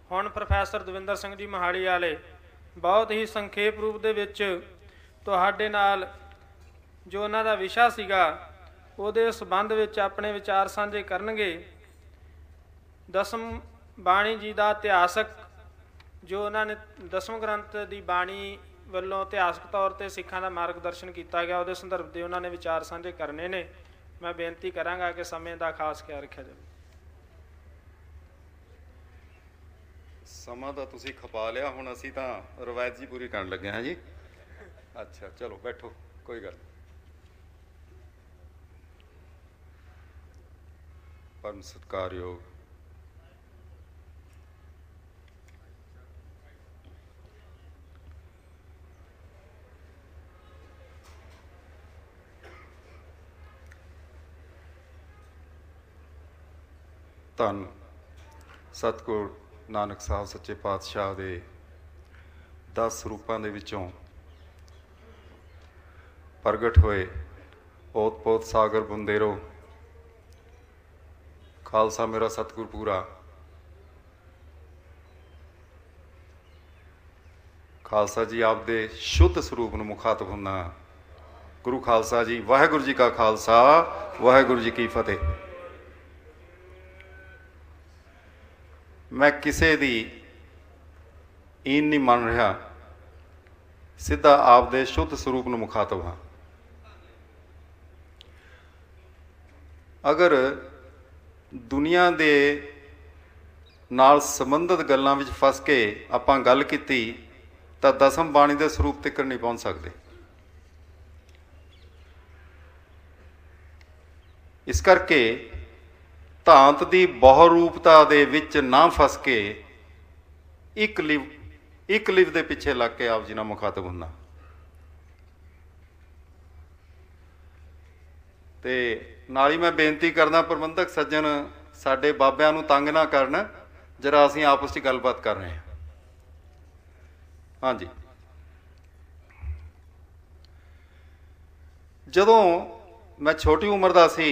ਹੁਣ ਪ੍ਰੋਫੈਸਰ ਦਵਿੰਦਰ ਸਿੰਘ ਜੀ ਮੋਹਾਲੀ ਵਾਲੇ ਬਹੁਤ ਹੀ ਸੰਖੇਪ ਰੂਪ ਦੇ ਵਿੱਚ ਤੁਹਾਡੇ ਨਾਲ ਜੋ ਉਹਨਾਂ ਦਾ ਵਿਸ਼ਾ ਸੀਗਾ ਉਹਦੇ ਸੰਬੰਧ ਵਿੱਚ ਆਪਣੇ ਵਿਚਾਰ ਸਾਂਝੇ ਕਰਨਗੇ। ਦਸਮ ਬਾਣੀ ਜੀ ਦਾ ਇਤਿਹਾਸਕ ਜੋ ਉਹਨਾਂ ਨੇ ਦਸਮ ਗ੍ਰੰਥ ਦੀ ਬਾਣੀ ਵੱਲੋਂ ਇਤਿਹਾਸਕ ਤੌਰ 'ਤੇ ਸਿੱਖਾਂ ਦਾ ਮਾਰਗਦਰਸ਼ਨ ਕੀਤਾ ਗਿਆ, ਉਹਦੇ ਸੰਦਰਭ ਦੇ ਉਹਨਾਂ ਨੇ ਵਿਚਾਰ ਸਾਂਝੇ ਕਰਨੇ ਨੇ। ਮੈਂ ਬੇਨਤੀ ਕਰਾਂਗਾ ਕਿ ਸਮੇਂ ਦਾ ਖਾਸ ਖਿਆਲ ਰੱਖਿਆ ਜਾਵੇ। ਸਮਾਂ ਤਾਂ ਤੁਸੀਂ ਖਪਾ ਲਿਆ, ਹੁਣ ਅਸੀਂ ਤਾਂ ਰਵਾਇਤ ਜੀ ਪੂਰੀ ਕਰਨ ਲੱਗੇ ਹਾਂ ਜੀ। ਅੱਛਾ ਚਲੋ ਬੈਠੋ, ਕੋਈ ਗੱਲ। ਪਰਮ ਸਤਿਕਾਰਯੋਗ ਧੰਨ ਸਤਿਗੁਰ ਨਾਨਕ ਸਾਹਿਬ ਸੱਚੇ ਪਾਤਸ਼ਾਹ ਦੇ 10 ਰੂਪਾਂ ਦੇ ਵਿੱਚੋਂ ਪ੍ਰਗਟ ਹੋਏ ਓਤ ਪੋਤ ਸਾਗਰ ਬੁੰਦੇਰੋ ਖਾਲਸਾ ਮੇਰਾ ਸਤਿਗੁਰ ਪੂਰਾ। ਖਾਲਸਾ ਜੀ ਆਪ ਦੇ ਸ਼ੁੱਧ ਸਰੂਪ ਨੂੰ ਮੁਖਾਤਬ ਹੁੰਦਾ। ਗੁਰੂ ਖਾਲਸਾ ਜੀ, ਵਾਹਿਗੁਰੂ ਜੀ ਕਾ ਖਾਲਸਾ, ਵਾਹਿਗੁਰੂ ਜੀ ਕੀ ਫਤਿਹ। ਮੈਂ ਕਿਸੇ ਦੀ ਈਨ ਨਹੀਂ ਮੰਨ ਰਿਹਾ, ਸਿੱਧਾ ਆਪ ਦੇ ਸ਼ੁੱਧ ਸਰੂਪ ਨੂੰ ਮੁਖਾਤਬ ਹਾਂ। ਅਗਰ ਦੁਨੀਆ ਦੇ ਨਾਲ ਸੰਬੰਧਿਤ ਗੱਲਾਂ ਵਿੱਚ ਫਸ ਕੇ ਆਪਾਂ ਗੱਲ ਕੀਤੀ ਤਾਂ ਦਸਮ ਬਾਣੀ ਦੇ ਸਰੂਪ ਤੱਕ ਨਹੀਂ ਪਹੁੰਚ ਸਕਦੇ। ਇਸ ਕਰਕੇ ਧਾਂਤ ਦੀ ਬਹੁਰੂਪਤਾ ਦੇ ਵਿੱਚ ਨਾ ਫਸ ਕੇ ਇੱਕ ਲਿਵ ਦੇ ਪਿੱਛੇ ਲੱਗ ਕੇ ਆਪ ਜੀ ਨਾਲ ਮੁਖਾਤਬ ਹੁੰਦਾ। ਤੇ ਨਾਲ ਹੀ ਮੈਂ ਬੇਨਤੀ ਕਰਦਾ ਪ੍ਰਬੰਧਕ ਸੱਜਣ ਸਾਡੇ ਬਾਬਿਆਂ ਨੂੰ ਤੰਗ ਨਾ ਕਰਨ, ਜਰਾ ਅਸੀਂ ਆਪਸ 'ਚ ਗੱਲਬਾਤ ਕਰ ਰਹੇ ਹਾਂ। ਹਾਂਜੀ, ਜਦੋਂ ਮੈਂ ਛੋਟੀ ਉਮਰ ਦਾ ਸੀ,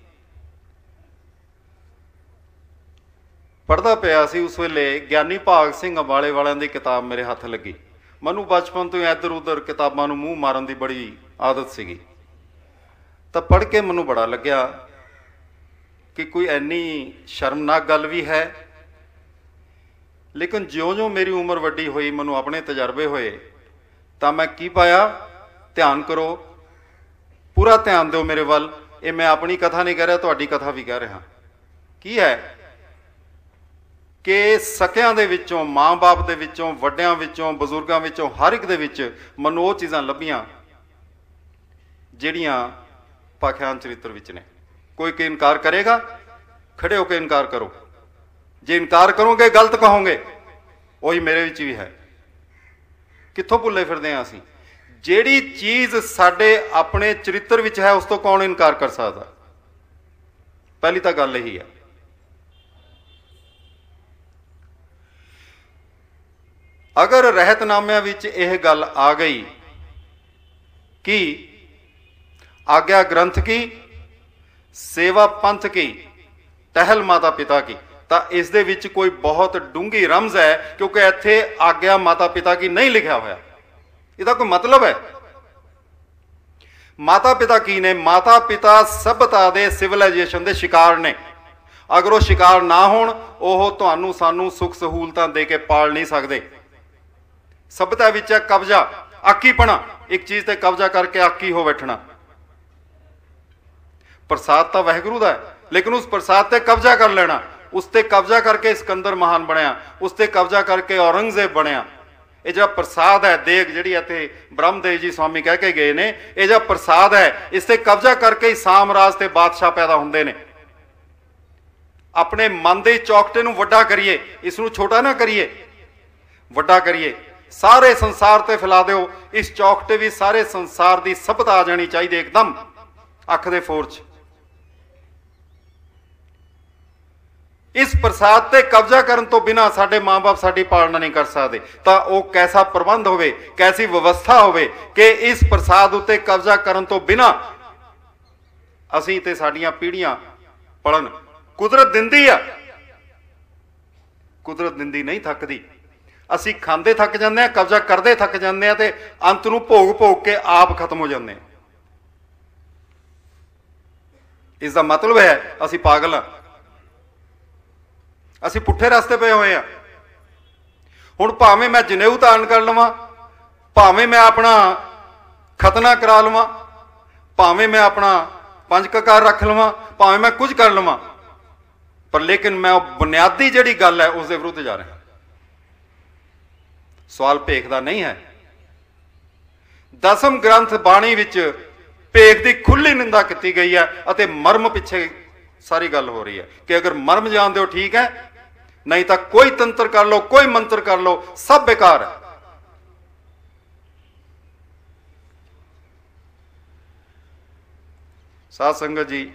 ਪੜ੍ਹਦਾ ਪਿਆ ਸੀ, ਉਸ ਵੇਲੇ ਗਿਆਨੀ ਭਾਗ ਸਿੰਘ ਅੰਬਾਲੇ ਵਾਲਿਆਂ ਦੀ ਕਿਤਾਬ ਮੇਰੇ ਹੱਥ ਲੱਗੀ। ਮੈਨੂੰ ਬਚਪਨ ਤੋਂ ਇੱਧਰ ਉੱਧਰ ਕਿਤਾਬਾਂ ਨੂੰ ਮੂੰਹ ਮਾਰਨ ਦੀ ਬੜੀ ਆਦਤ ਸੀਗੀ। ਤਾਂ ਪੜ੍ਹ ਕੇ ਮੈਨੂੰ ਬੜਾ ਲੱਗਿਆ ਕਿ ਕੋਈ ਇੰਨੀ ਸ਼ਰਮਨਾਕ ਗੱਲ ਵੀ ਹੈ। ਲੇਕਿਨ ਜਿਉਂ-ਜਿਉਂ ਮੇਰੀ ਉਮਰ ਵੱਡੀ ਹੋਈ, ਮੈਨੂੰ ਆਪਣੇ ਤਜਰਬੇ ਹੋਏ, ਤਾਂ ਮੈਂ ਕੀ ਪਾਇਆ, ਧਿਆਨ ਕਰੋ, ਪੂਰਾ ਧਿਆਨ ਦਿਓ ਮੇਰੇ ਵੱਲ। ਇਹ ਮੈਂ ਆਪਣੀ ਕਥਾ ਨਹੀਂ ਕਹਿ ਰਿਹਾ, ਤੁਹਾਡੀ ਕਥਾ ਵੀ ਕਹਿ ਰਿਹਾ। ਕੀ ਹੈ ਕਿ ਸਕਿਆਂ ਦੇ ਵਿੱਚੋਂ, ਮਾਂ-ਬਾਪ ਦੇ ਵਿੱਚੋਂ, ਵੱਡਿਆਂ ਵਿੱਚੋਂ, ਬਜ਼ੁਰਗਾਂ ਵਿੱਚੋਂ, ਹਰ ਇੱਕ ਦੇ ਵਿੱਚ ਮੈਨੂੰ ਉਹ ਚੀਜ਼ਾਂ ਲੱਭੀਆਂ ਜਿਹੜੀਆਂ ਪਾਖਿਆਨ ਚਰਿੱਤਰ ਵਿੱਚ ਨੇ। ਕੋਈ ਕਿ ਇਨਕਾਰ ਕਰੇਗਾ, ਖੜੇ ਹੋ ਕੇ ਇਨਕਾਰ ਕਰੋ। ਜੇ ਇਨਕਾਰ ਕਰੋਗੇ, ਗਲਤ ਕਹੋਗੇ, ਉਹੀ ਮੇਰੇ ਵਿੱਚ ਵੀ ਹੈ। ਕਿੱਥੋਂ ਭੁੱਲੇ ਫਿਰਦੇ ਹਾਂ ਅਸੀਂ? ਜਿਹੜੀ ਚੀਜ਼ ਸਾਡੇ ਆਪਣੇ ਚਰਿੱਤਰ ਵਿੱਚ ਹੈ, ਉਸ ਤੋਂ ਕੌਣ ਇਨਕਾਰ ਕਰ ਸਕਦਾ? ਪਹਿਲੀ ਤਾਂ ਗੱਲ ਇਹੀ ਹੈ। ਅਗਰ ਰਹਿਤਨਾਮਿਆਂ ਵਿੱਚ ਇਹ ਗੱਲ ਆ ਗਈ ਕਿ आज्ञा ग्रंथ की, सेवा पंथ की, टहल माता पिता की, तो इस दे विच कोई बहुत डूंगी रमज है, क्योंकि इत्थे आज्ञा माता पिता की नहीं लिखा होया। इसका कोई मतलब है? माता पिता की ने? माता पिता सभ्यता दे, सिविलाइजेशन दे शिकार ने। अगर वो शिकार ना होण, ओह तुहानू सानू सुख सहूलतां दे के पाल नहीं सकते। सभ्यता विच कब्जा, आकीपना, एक चीज़ ते कब्जा करके आकी हो बैठना। प्रसाद तो वाहिगुरू दा है, लेकिन उस प्रसाद ते कब्जा कर लेना, उस ते कब्जा करके सिकंदर महान बनया, उस ते कब्जा करके औरंगजेब बनया। ये जो प्रसाद है, देग जिहड़ी इत्थे ब्रह्मदेव जी स्वामी कह के गए ने, ये जो प्रसाद है, इस ते कब्जा करके ही सामराज ते बादशाह पैदा हुंदे ने। अपने मन दे चौकटे नूं वड्डा करिए, इसनूं छोटा ना करिए, वड्डा करिए। सारे संसार ते फैला दिओ। इस चौकटे भी सारे संसार की सभ्यता आ जानी चाहिए एकदम अख दे फोर च। इस प्रसाद ते कब्जा करन तो बिना साडे माँ बाप साडी पालना नहीं कर सकते। तो वो कैसा प्रबंध होवे, कैसी व्यवस्था होवे कि इस प्रसाद उत्ते कब्जा करन तो बिना असीं ते साडीआं पीढ़ियां पलन। कुदरत दिंदी आ, ਕੁਦਰਤ ਦਿੰਦੀ ਨਹੀਂ ਥੱਕਦੀ। ਅਸੀਂ ਖਾਂਦੇ ਥੱਕ ਜਾਂਦੇ ਹਾਂ, ਕਬਜ਼ਾ ਕਰਦੇ ਥੱਕ ਜਾਂਦੇ ਹਾਂ, ਤੇ ਅੰਤ ਨੂੰ ਭੋਗ ਭੋਗ ਕੇ ਆਪ ਖਤਮ ਹੋ ਜਾਂਦੇ ਹਾਂ। ਇਸ ਦਾ ਮਤਲਬ ਹੈ ਅਸੀਂ ਪਾਗਲ ਹਾਂ, ਅਸੀਂ ਪੁੱਠੇ ਰਸਤੇ ਪਏ ਹੋਏ ਹਾਂ। ਹੁਣ ਭਾਵੇਂ ਮੈਂ ਜਨੇਊ ਧਾਰਨ ਕਰ ਲਵਾਂ, ਭਾਵੇਂ ਮੈਂ ਆਪਣਾ ਖਤਨਾ ਕਰਾ ਲਵਾਂ, ਭਾਵੇਂ ਮੈਂ ਆਪਣਾ ਪੰਜ ਕਕਾਰ ਰੱਖ ਲਵਾਂ, ਭਾਵੇਂ ਮੈਂ ਕੁਝ ਕਰ ਲਵਾਂ, ਪਰ ਲੇਕਿਨ ਮੈਂ ਉਹ ਬੁਨਿਆਦੀ ਜਿਹੜੀ ਗੱਲ ਹੈ ਉਸ ਦੇ ਵਿਰੁੱਧ ਜਾ ਰਿਹਾ। ਸਵਾਲ ਭੇਖ ਦਾ ਨਹੀਂ ਹੈ। ਦਸਮ ਗ੍ਰੰਥ ਬਾਣੀ ਵਿੱਚ ਭੇਖ ਦੀ ਖੁੱਲੀ ਨਿੰਦਾ ਕੀਤੀ ਗਈ ਹੈ ਅਤੇ ਮਰਮ ਪਿੱਛੇ ਸਾਰੀ ਗੱਲ ਹੋ ਰਹੀ ਹੈ ਕਿ ਅਗਰ ਮਰਮ ਜਾਣਦੇ ਹੋ ਠੀਕ ਹੈ, ਨਹੀਂ ਤਾਂ ਕੋਈ ਤੰਤਰ ਕਰ ਲਓ, ਕੋਈ ਮੰਤਰ ਕਰ ਲਓ, ਸਭ ਬੇਕਾਰ ਹੈ। ਸਾਧ ਸੰਗਤ ਜੀ,